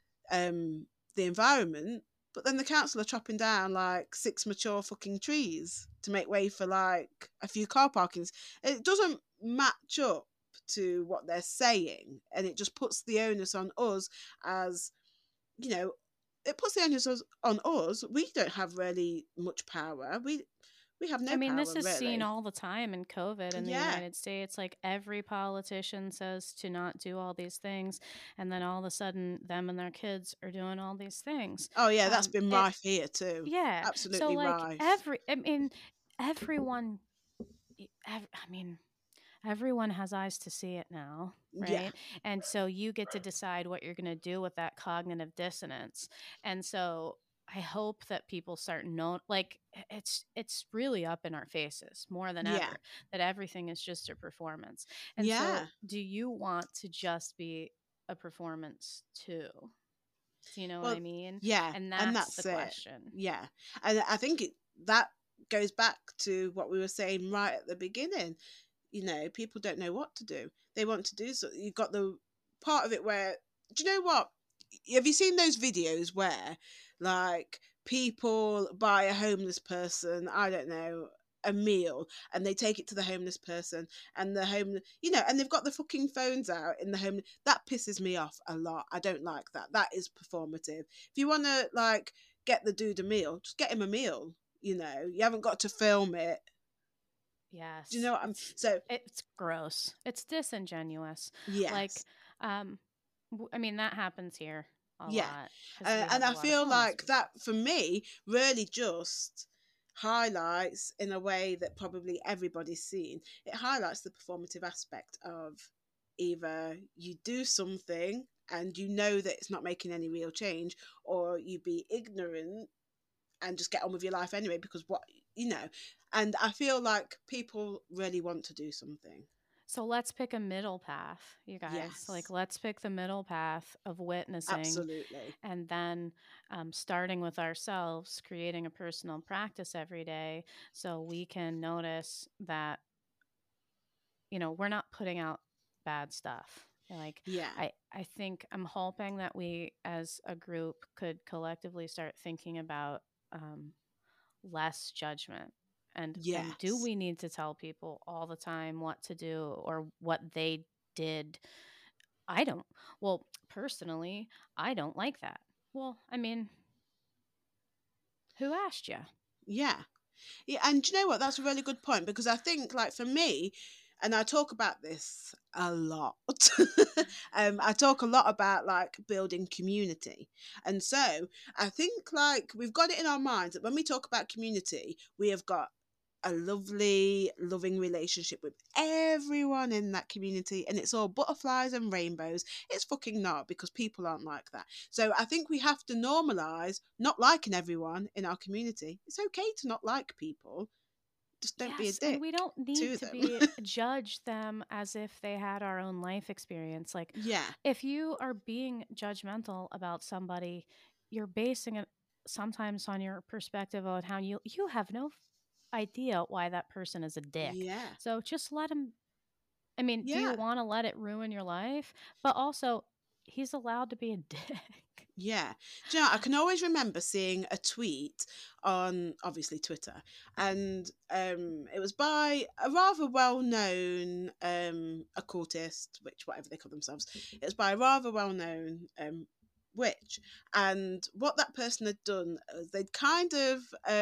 the environment. But then the council are chopping down like 6 mature fucking trees to make way for like a few car parkings. It doesn't match up to what they're saying, and it just puts the onus on us as, you know, it puts the onus on us. We don't have really much power. We have no power, this is really. seen all the time in COVID in the Yeah. United States. Like every politician says to not do all these things, and then all of a sudden, them and their kids are doing all these things. Oh yeah, that's been rife here too. Yeah. So Absolutely like rife. everyone. Everyone has eyes to see it now, Yeah. right? And so you get to decide what you're going to do with that cognitive dissonance. And so I hope that people start like it's really up in our faces more than Yeah. ever that everything is just a performance. And so Yeah. do you want to just be a performance too? Do you know what Well, I mean? yeah, And and that's that's the it. question. Yeah, and I think that goes back to what we were saying right at the beginning. You know, people don't know what to do. They want to do so. You've got the part of it where, do you know what? Have you seen those videos where, like, people buy a homeless person, I don't know, a meal, and they take it to the homeless person, and the homeless, you know, and they've got the fucking phones out in the home. That pisses me off a lot. I don't like that. That is performative. If you want to like get the dude a meal, just get him a meal. You know, you haven't got to film it. Yes. Do you know what I'm? So it's gross. It's disingenuous. yes. Like, that happens here a Yeah. lot. 'Cause we have And a I lot of feel homeless like people. that for me really just highlights, in a way that probably everybody's seen, it highlights the performative aspect of either you do something and you know that it's not making any real change, or you be ignorant and just get on with your life anyway, because what, you know. And I feel like people really want to do something. So let's pick a middle path, you guys. Yes. Like, let's pick the middle path of witnessing. Absolutely. And then starting with ourselves, creating a personal practice every day so we can notice that, we're not putting out bad stuff. Like, Yeah. I think I'm hoping that we as a group could collectively start thinking about less judgment. And do Yes. we need to tell people all the time what to do or what they did? I don't. Well, personally, I don't like that. Well, who asked you? Yeah. Yeah, and do you know what? That's a really good point, because I think, like, for me, and I talk about this a lot. I talk a lot about like building community, and so I think like we've got it in our minds that when we talk about community, we have got a lovely, loving relationship with everyone in that community, and it's all butterflies and rainbows. It's fucking not, because people aren't like that. So I think we have to normalize not liking everyone in our community. It's okay to not like people. Just don't be a dick. And we don't need to judge them as if they had our own life experience. Like, yeah, if you are being judgmental about somebody, you're basing it sometimes on your perspective on how you have no idea why that person is a dick. Yeah. So just let him. I mean, do you Yeah. want to let it ruin your life? But also, he's allowed to be a dick. Yeah. Do you know, I can always remember seeing a tweet on obviously Twitter, and it was by a rather well-known occultist, which whatever they call themselves. It was by a rather well-known witch, and what that person had done is they'd kind of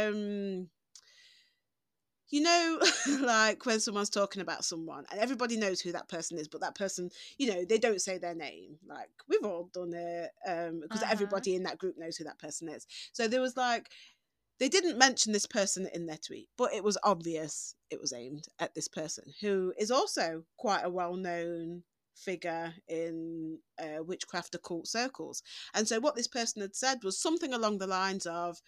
you know, like when someone's talking about someone and everybody knows who that person is, but that person, you know, they don't say their name. Like we've all done it because everybody in that group knows who that person is. So there was like, they didn't mention this person in their tweet, but it was obvious it was aimed at this person who is also quite a well-known figure in witchcraft occult circles. And so what this person had said was something along the lines of,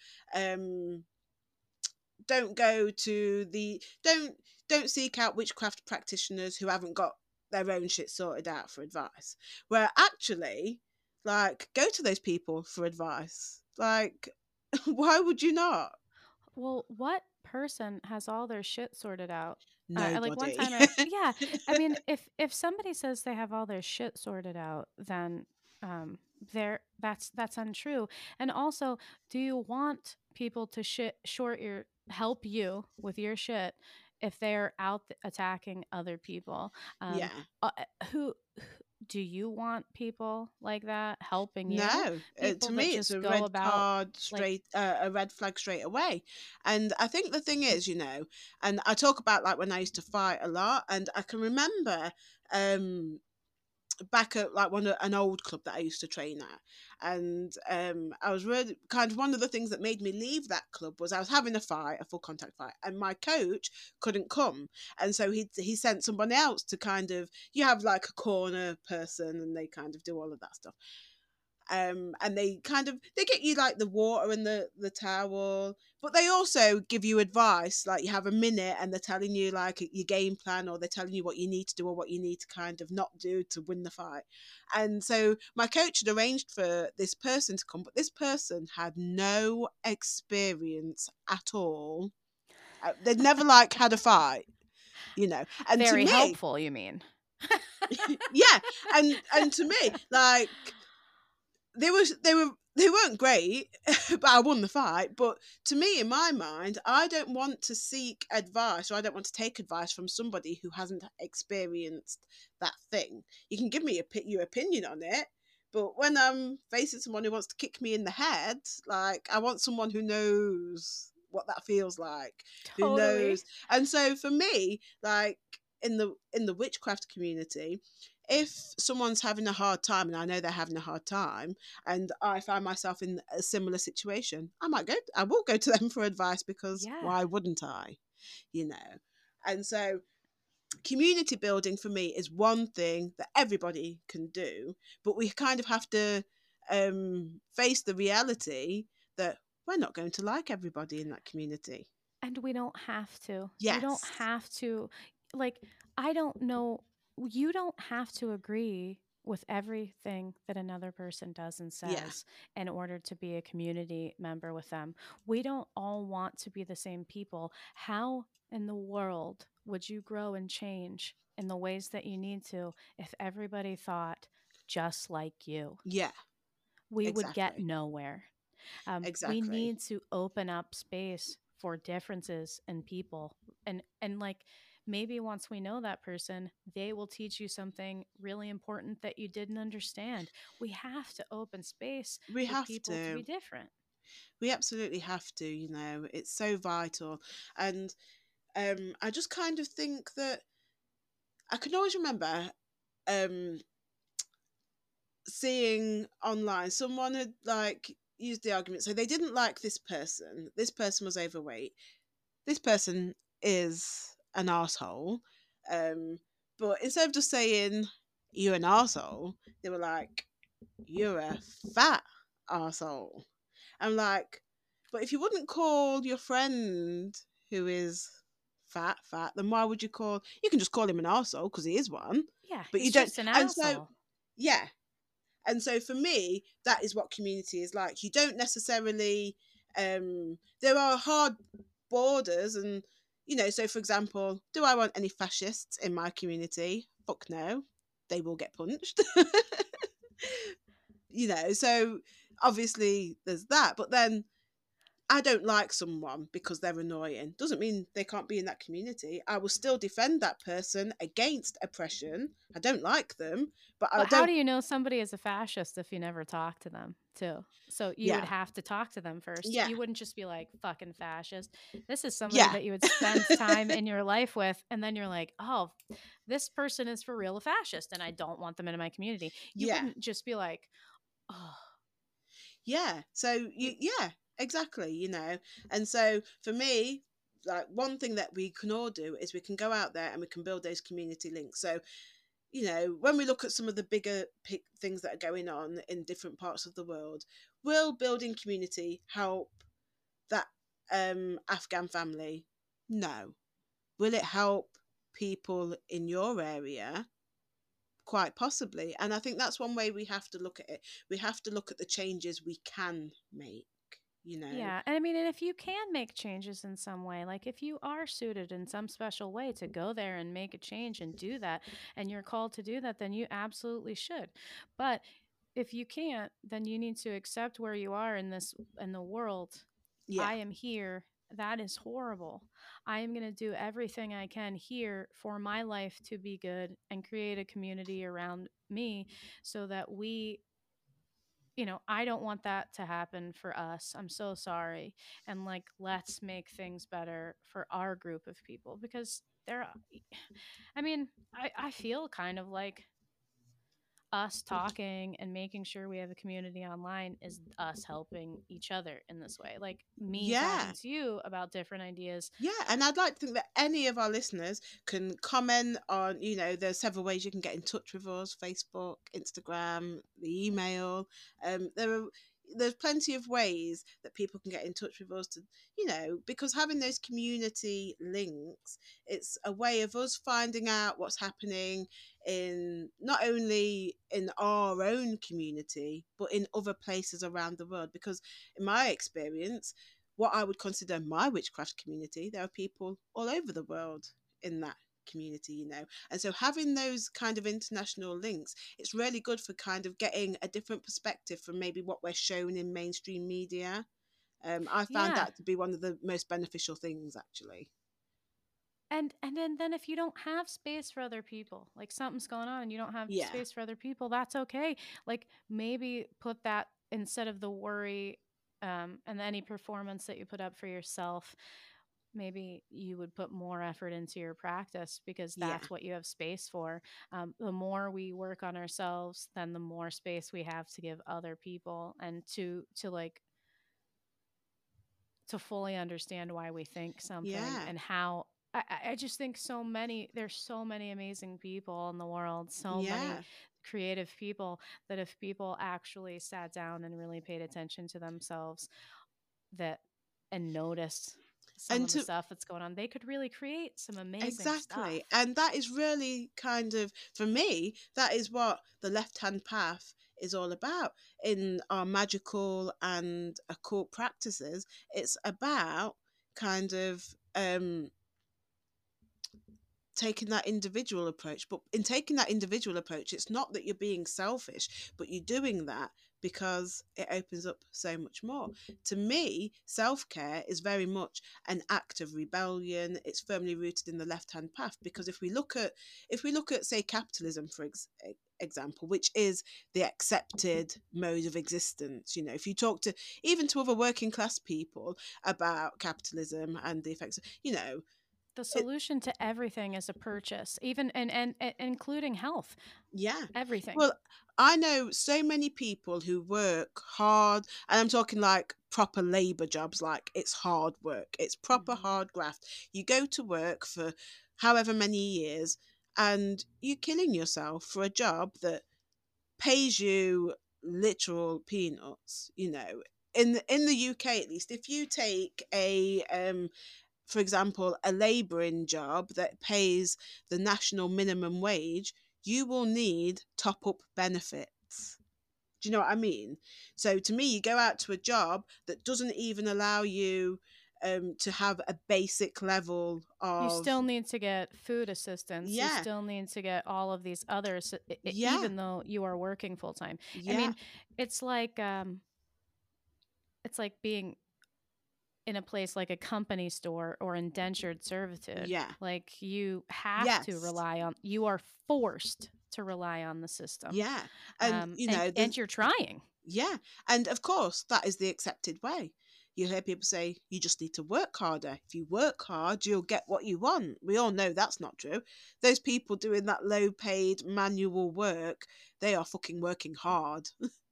don't go to the don't seek out witchcraft practitioners who haven't got their own shit sorted out for advice, where actually, like, go to those people for advice. Like, why would you not? Well, what person has all their shit sorted out? Like one Nobody. time, yeah. I mean, if somebody says they have all their shit sorted out, then that's untrue. And also, do you want people to help you with your shit if they're out attacking other people? Yeah. Who do you want people like that helping you? No, People to that me, it's just a go red about card like, straight, a red flag straight away. And I think the thing is, you know, and I talk about like when I used to fight a lot, and I can remember back at like an old club that I used to train at, and I was really kind of, one of the things that made me leave that club was I was having a full contact fight, and my coach couldn't come, and so he sent somebody else to kind of, you have like a corner person and they kind of do all of that stuff. And they get you like the water and the towel, but they also give you advice, like you have a minute and they're telling you like your game plan, or they're telling you what you need to do or what you need to kind of not do to win the fight. And so my coach had arranged for this person to come, but this person had no experience at all. They'd never like had a fight, you know. And very to me, helpful, you mean? yeah, and to me, like, they weren't great, but I won the fight. But to me, in my mind, I don't want to seek advice, or I don't want to take advice from somebody who hasn't experienced that thing. You can give me your opinion on it, but when I'm facing someone who wants to kick me in the head, like, I want someone who knows what that feels like, who Totally. knows. And so for me, like, in the witchcraft community, if someone's having a hard time and I know they're having a hard time and I find myself in a similar situation, I will go to them for advice, because why wouldn't I? You know? And so community building for me is one thing that everybody can do, but we kind of have to face the reality that we're not going to like everybody in that community. And we don't have to. Yes. We don't have to. Like, I don't know. You don't have to agree with everything that another person does and says in order to be a community member with them. We don't all want to be the same people. How in the world would you grow and change in the ways that you need to if everybody thought just like you? Yeah. We would get nowhere. We need to open up space for differences in people, and like, maybe once we know that person, they will teach you something really important that you didn't understand. We have to open space for people to be different. We absolutely have to, you know. It's so vital. And I just kind of think that I can always remember seeing online someone had like used the argument, so they didn't like this person was overweight, this person is an arsehole, but instead of just saying you're an arsehole, they were like, you're a fat arsehole. I'm like, but if you wouldn't call your friend who is fat, then why would you you can just call him an arsehole because he is one. Yeah, but he's you don't. Just an And asshole. so, yeah. And so for me, that is what community is like. You don't necessarily, there are hard borders, and, you know, so for example, do I want any fascists in my community? Fuck no. They will get punched. You know, so obviously there's that. But then I don't like someone because they're annoying. Doesn't mean they can't be in that community. I will still defend that person against oppression. I don't like them, but I But how don't. do you know somebody is a fascist if you never talk to them, too? So you would Yeah, have to talk to them first. yeah, You wouldn't just be like, fucking fascist. This is somebody yeah, that you would spend time in your life with, and then you're like, oh, this person is for real a fascist, and I don't want them in my community. You yeah, wouldn't just be like, oh, yeah. So you, yeah, exactly. You know, and so for me, like one thing that we can all do is we can go out there and we can build those community links. So, you know, when we look at some of the bigger things that are going on in different parts of the world, will building community help that Afghan family? No. Will it help people in your area? Quite possibly. And I think that's one way we have to look at it. We have to look at the changes we can make, you know? yeah. And I mean, and if you can make changes in some way, like if you are suited in some special way to go there and make a change and do that, and you're called to do that, then you absolutely should. But if you can't, then you need to accept where you are in the world. Yeah. I am here. That is horrible. I am going to do everything I can here for my life to be good and create a community around me so that we, you know, I don't want that to happen for us. I'm so sorry. And like, let's make things better for our group of people because there, I mean, I feel kind of like us talking and making sure we have a community online is us helping each other in this way. Like me talking Yeah. to you about different ideas. Yeah, and I'd like to think that any of our listeners can comment on, you know, there's several ways you can get in touch with us: Facebook, Instagram, the email. There's plenty of ways that people can get in touch with us to, you know, because having those community links, it's a way of us finding out what's happening in not only in our own community, but in other places around the world. Because in my experience, what I would consider my witchcraft community, there are people all over the world in that community, you know. And so having those kind of international links, it's really good for kind of getting a different perspective from maybe what we're shown in mainstream media. I found Yeah. that to be one of the most beneficial things, actually. And then if you don't have space for other people, like something's going on and you don't have Yeah, space for other people, that's okay. Like maybe put that instead of the worry and any performance that you put up for yourself, maybe you would put more effort into your practice because yeah, that's what you have space for. The more we work on ourselves, then the more space we have to give other people and to like to fully understand why we think something yeah, and how I just think there's so many amazing people in the world, so many yeah. creative people that if people actually sat down and really paid attention to themselves that and noticed some And of the to stuff that's going on, they could really create some amazing Exactly. stuff. And that is really kind of, for me, that is what the left hand path is all about in our magical and occult practices. It's about kind of taking that individual approach. But in taking that individual approach, it's not that you're being selfish, but you're doing that because it opens up so much more. To me, self-care is very much an act of rebellion. It's firmly rooted in the left-hand path, because if we look at say capitalism, for example, which is the accepted mode of existence, you know, if you talk to even to other working class people about capitalism and the effects, you know, The it, solution to everything is a purchase, even and including health, yeah. everything. Well, I know so many people who work hard, and I'm talking like proper labor jobs, like it's hard work, it's proper Hmm. hard graft. You go to work for however many years, and you're killing yourself for a job that pays you literal peanuts, you know. In the UK, at least, if you take a for example, a labouring job that pays the national minimum wage, you will need top up benefits. Do you know what I mean? So to me, you go out to a job that doesn't even allow you to have a basic level You of, still need to get food assistance. You yeah, still need to get all of these others, yeah, even though you are working full time. I yeah, mean, it's like being in a place like a company store or indentured servitude. yeah, Like you have to yes, rely on. You are forced to rely on the system, yeah. And, and you're trying. yeah. And of course, that is the accepted way. You hear people say, you just need to work harder. If you work hard, you'll get what you want. We all know that's not true. Those people doing that low paid manual work, they are fucking working hard.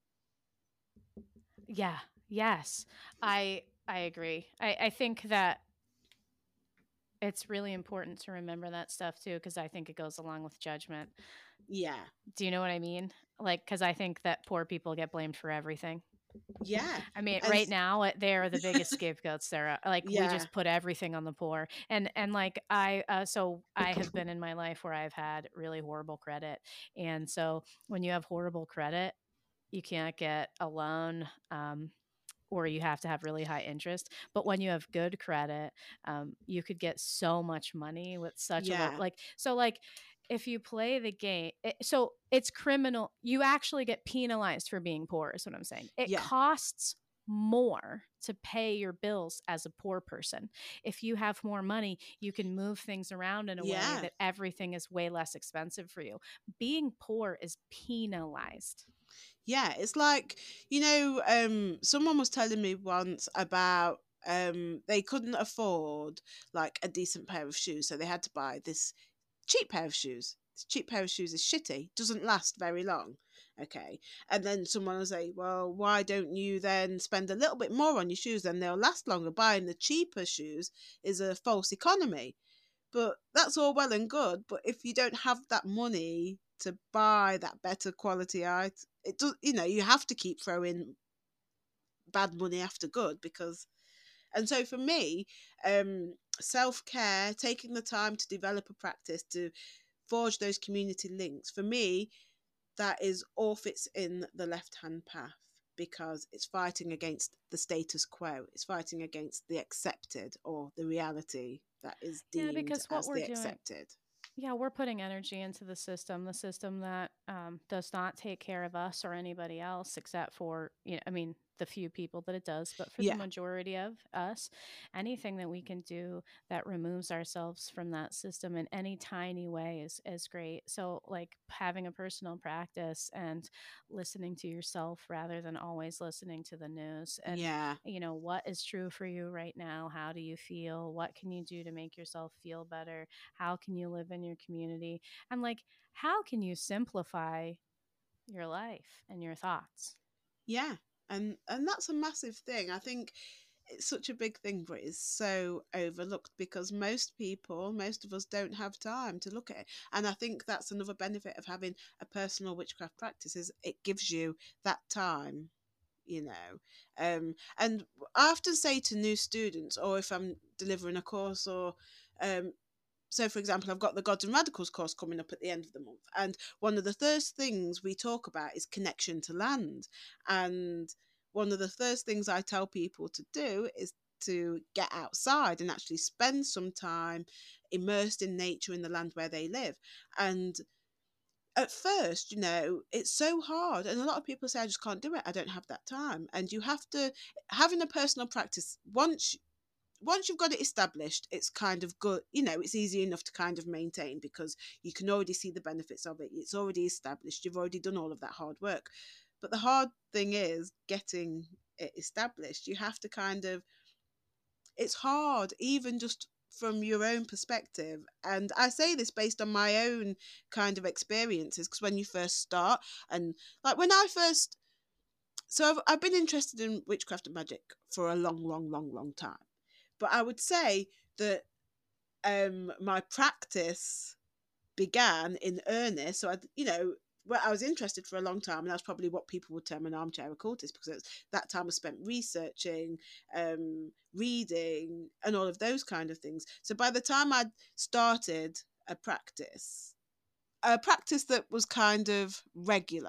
Yeah. Yes. I agree. I think that it's really important to remember that stuff too, because I think it goes along with judgment. Yeah. Do you know what I mean? Like, because I think that poor people get blamed for everything. Yeah. I mean, And right now they're the biggest scapegoats. There, like we yeah. just put everything on the poor, and like so I have been in my life where I've had really horrible credit, and so when you have horrible credit, you can't get a loan. Or you have to have really high interest. But when you have good credit, you could get so much money with such a low, Yeah. like if you play the game, so it's criminal. You actually get penalized for being poor, is what I'm saying. It Yeah. costs more to pay your bills as a poor person. If you have more money, you can move things around in a way Yeah. that everything is way less expensive for you. Being poor is penalized. Yeah. It's like, someone was telling me once about they couldn't afford like a decent pair of shoes, so they had to buy this cheap pair of shoes. This cheap pair of shoes is shitty, doesn't last very long. Okay. And then someone will say, well, why don't you then spend a little bit more on your shoes, then they'll last longer? Buying the cheaper shoes is a false economy. But that's all well and good. But if you don't have that money to buy that better quality item, it does, you have to keep throwing bad money after good because. And so for me, self-care, taking the time to develop a practice to forge those community links, for me, that is all fits in the left-hand path because it's fighting against the status quo. It's fighting against the accepted or the reality that is Yeah, deemed because what as we're the doing, accepted. yeah, we're putting energy into the system that does not take care of us or anybody else, except for, I mean, the few people that it does, but for the Yeah. majority of us, anything that we can do that removes ourselves from that system in any tiny way is great. So, like having a personal practice and listening to yourself rather than always listening to the news, and Yeah. what is true for you right now? How do you feel? What can you do to make yourself feel better? How can you live in your community? And like, how can you simplify your life and your thoughts? Yeah. And that's a massive thing. I think it's such a big thing, but it's so overlooked because most of us don't have time to look at it. And I think that's another benefit of having a personal witchcraft practice is it gives you that time, you know. And I often say to new students, or if I'm delivering a course, or so for example, I've got the Gods and Radicals course coming up at the end of the month, and one of the first things we talk about is connection to land. And one of the first things I tell people to do is to get outside and actually spend some time immersed in nature in the land where they live. And at first, it's so hard, and a lot of people say, I just can't do it, I don't have that time. And you have to, having a personal practice, once you've got it established, it's kind of good, it's easy enough to kind of maintain because you can already see the benefits of it. It's already established, you've already done all of that hard work. But the hard thing is getting it established. You have to kind of, it's hard even just from your own perspective. And I say this based on my own kind of experiences, because when you first start, and like when I first, so I've been interested in witchcraft and magic for a long time. But I would say that my practice began in earnest. So I was interested for a long time, and that's probably what people would term an armchair occultist, because that time was spent researching, reading, and all of those kind of things. So by the time I'd started a practice that was kind of regular,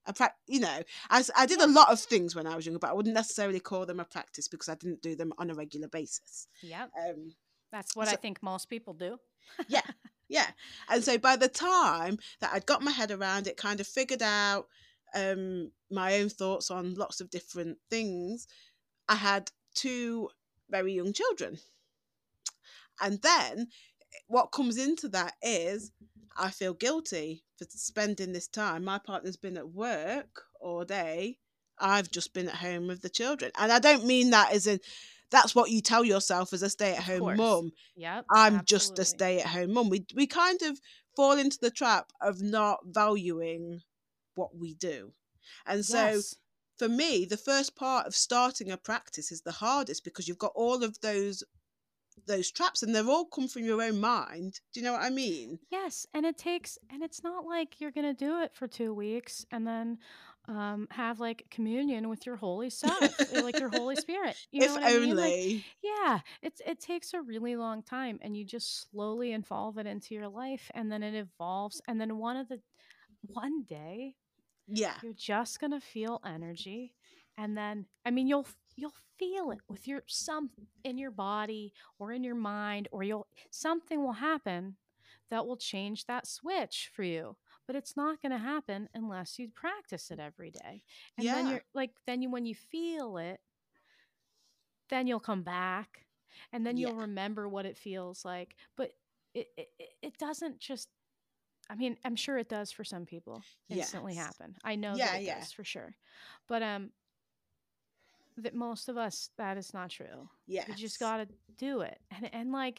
you know, I did a lot of things when I was younger, but I wouldn't necessarily call them a practice because I didn't do them on a regular basis. Yep. That's what I think most people do. Yeah. Yeah. And so by the time that I'd got my head around it, kind of figured out my own thoughts on lots of different things, I had 2 very young children. And then what comes into that is I feel guilty for spending this time. My partner's been at work all day. I've just been at home with the children. And I don't mean that as in that's what you tell yourself as a stay-at-home mum. Yep, I'm just a stay-at-home mum. We kind of fall into the trap of not valuing what we do. And so for me, the first part of starting a practice is the hardest because you've got all of those traps and they've all come from your own mind. Do you know what I mean? Yes. And it's not like you're going to do it for 2 weeks and then have like communion with your holy self, like your Holy Spirit. You know what I mean? Like, yeah, it takes a really long time, and you just slowly involve it into your life, and then it evolves, and then one day, you're just gonna feel energy, and then you'll feel it with some in your body or in your mind, or something will happen that will change that switch for you. But it's not going to happen unless you practice it every day. And then you're like, when you feel it, then you'll come back, and then you'll remember what it feels like. But it doesn't just, I'm sure it does for some people instantly happen. I know that it does for sure. But that most of us, that is not true. You just got to do it. And like,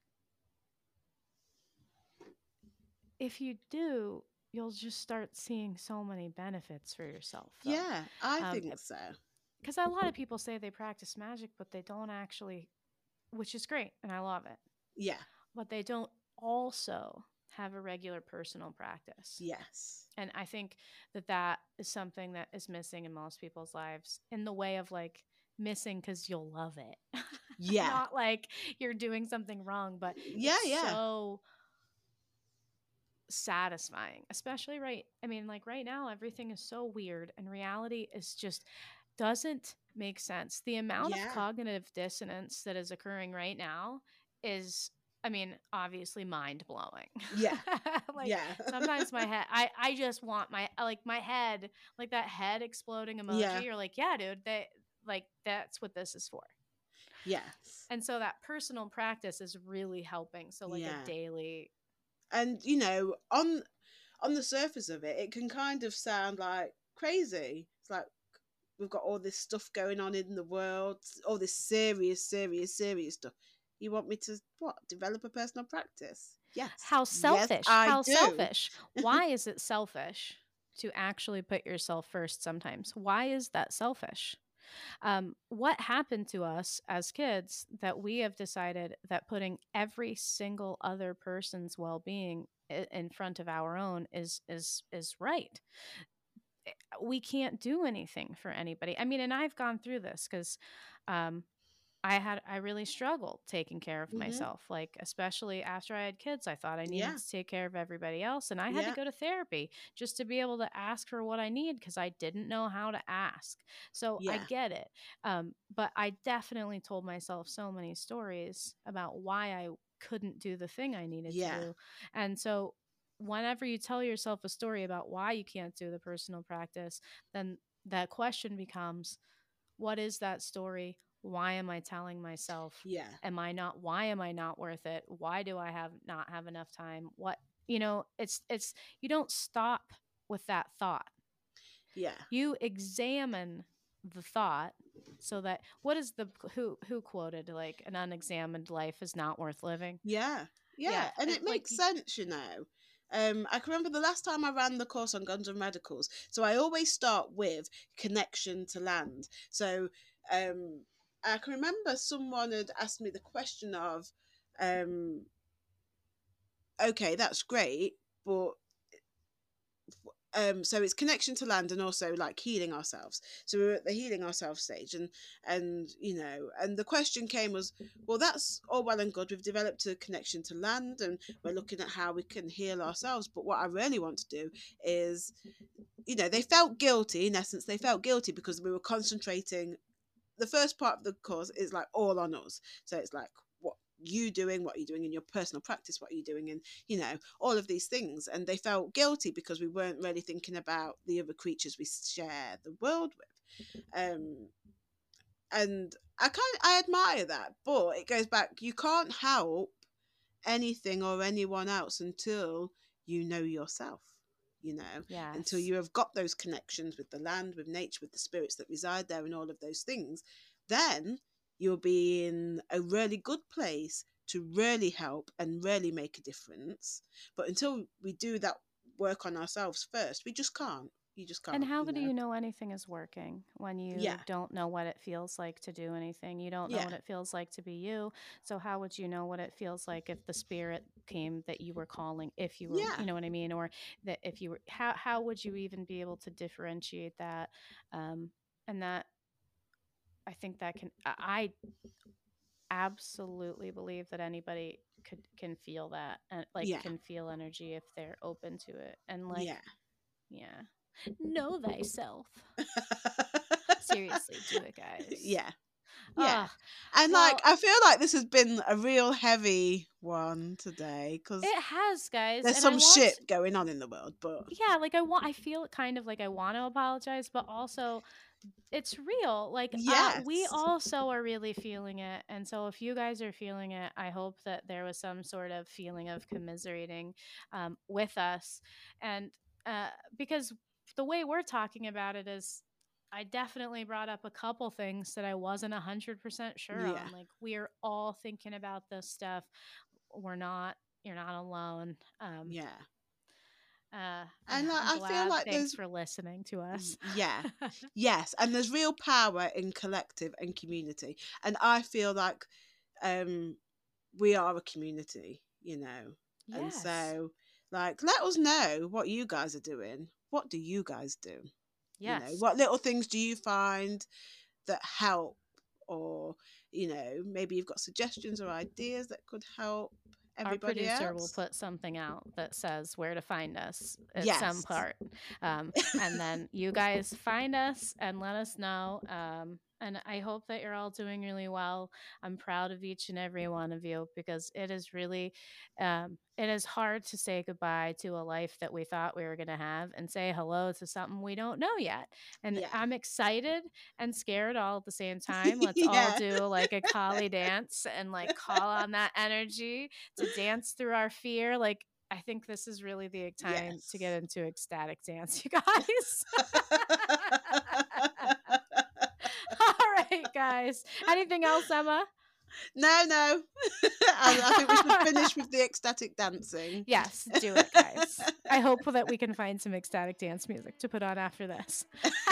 if you do, you'll just start seeing so many benefits for yourself. Though. Yeah, I think so. Because a lot of people say they practice magic, but they don't actually, which is great, and I love it. Yeah. But they don't also have a regular personal practice. Yes. And I think that is something that is missing in most people's lives, in the way of like missing because you'll love it. Yeah. Not like you're doing something wrong, but so satisfying, especially right now everything is so weird and reality is just doesn't make sense. The amount of cognitive dissonance that is occurring right now is obviously mind-blowing. Sometimes my head, I just want my head, like that head exploding emoji. You're like, yeah, dude, that's what this is for. Yes. And so that personal practice is really helping. So like a daily. And, on the surface of it, it can kind of sound like crazy. It's like we've got all this stuff going on in the world, all this serious stuff. You want me to, develop a personal practice? Yes. How selfish. Yes, selfish. Why is it selfish to actually put yourself first sometimes? Why is that selfish? What happened to us as kids that we have decided that putting every single other person's well-being in front of our own is right? We can't do anything for anybody. And I've gone through this because I really struggled taking care of myself, like especially after I had kids. I thought I needed to take care of everybody else, and I had to go to therapy just to be able to ask for what I need because I didn't know how to ask. So I get it, but I definitely told myself so many stories about why I couldn't do the thing I needed to do. And so whenever you tell yourself a story about why you can't do the personal practice, then that question becomes, what is that story? Why am I telling myself? Why am I not worth it? Why do I not have enough time? It's you don't stop with that thought. You examine the thought so that who quoted like an unexamined life is not worth living. And it makes sense, I can remember the last time I ran the course on Guns and Radicals. So I always start with connection to land. So I can remember someone had asked me the question of, okay, that's great, but so it's connection to land and also like healing ourselves. So we were at the healing ourselves stage, and and the question came was, well, that's all well and good. We've developed a connection to land and we're looking at how we can heal ourselves. But what I really want to do is they felt guilty. In essence, they felt guilty because we were concentrating. The first part of the course is like all on us. So it's like, what you doing, what are you doing in your personal practice, what are you doing in, all of these things. And they felt guilty because we weren't really thinking about the other creatures we share the world with. And I admire that, but it goes back, you can't help anything or anyone else until you know yourself, Yes. until you have got those connections with the land, with nature, with the spirits that reside there and all of those things. Then you'll be in a really good place to really help and really make a difference. But until we do that work on ourselves first, we just can't. You just can't. And how do you know anything is working when you Yeah. don't know what it feels like to do anything? You don't know Yeah. what it feels like to be you. So how would you know what it feels like if the spirit came that you were calling, if you were, Yeah. you know what I mean? Or that if you were, how would you even be able to differentiate that? And that, I think that I absolutely believe that anybody can feel that, and like Yeah. can feel energy if they're open to it. And like, Yeah. yeah. Know thyself. Seriously, do it, guys. Yeah. Yeah. Ugh. And Well, I feel like this has been a real heavy one today, because it has, guys. there's And some shit going on in the world, but yeah, like I feel kind of like I want to apologize, but also it's real. Like we yes. also are really feeling it. And so if you guys are feeling it, I hope that there was some sort of feeling of commiserating with us. And because the way we're talking about it is, I definitely brought up a couple things that I wasn't 100% sure Yeah. on. Like, we're all thinking about this stuff. You're not alone. Yeah. Yeah, And I'm I feel glad. like Thanks for listening to us. yeah. Yes, and there's real power in collective and community. And I feel like we are a community, And Yes. so let us know what you guys are doing. What do you guys do? Yes. What little things do you find that help, or maybe you've got suggestions or ideas that could help everybody Our producer will else. put something out that says where to find us at some Yes. part. And then you guys find us and let us know. And I hope that you're all doing really well. I'm proud of each and every one of you, because it is really, it is hard to say goodbye to a life that we thought we were going to have and say hello to something we don't know yet. And Yeah. I'm excited and scared all at the same time. Let's all Yeah. do like a Kali dance and like call on that energy to dance through our fear. Like, I think this is really the time to get Yes. into ecstatic dance, you guys. All right, guys. Anything else, Emma? No. I think we should finish with the ecstatic dancing. Yes, do it, guys. I hope that we can find some ecstatic dance music to put on after this.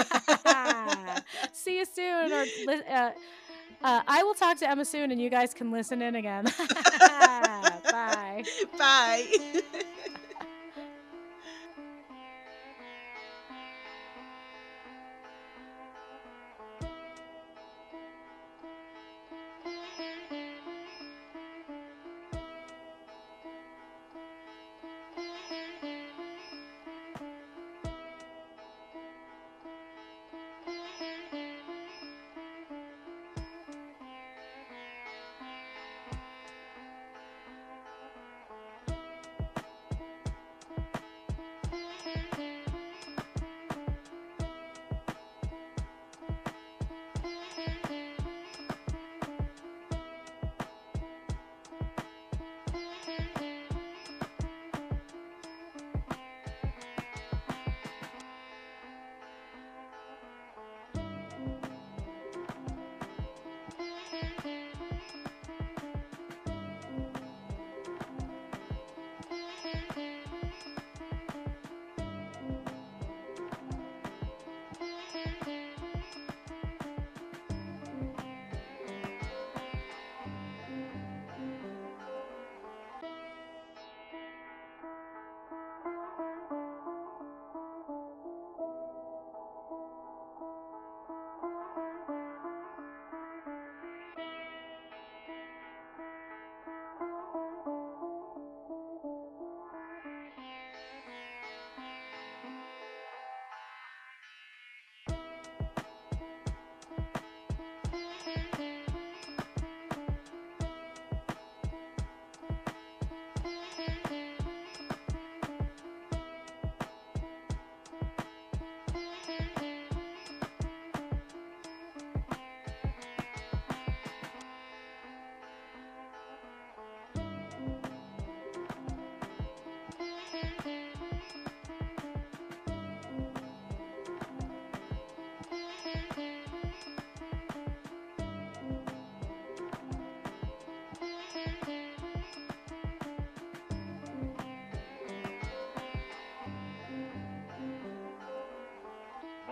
See you soon. Or I will talk to Emma soon, and you guys can listen in again. Bye. Bye.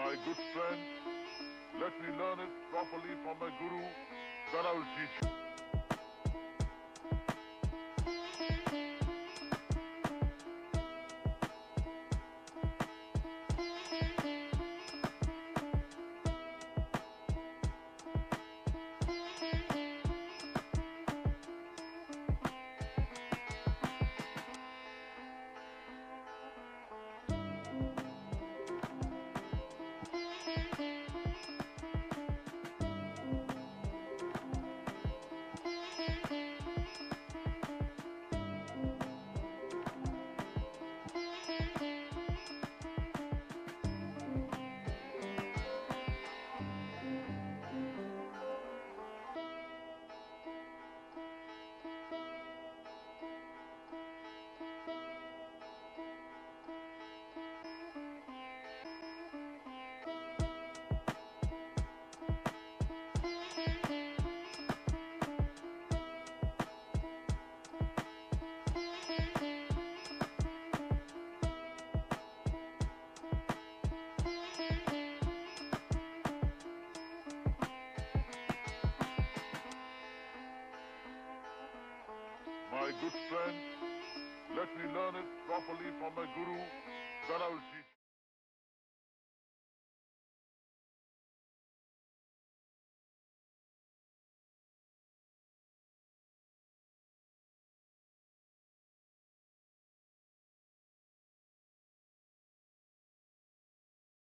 My good friend, let me learn it properly from my guru, then I will teach you. My good friend, let me learn it properly from my guru, then I will teach you.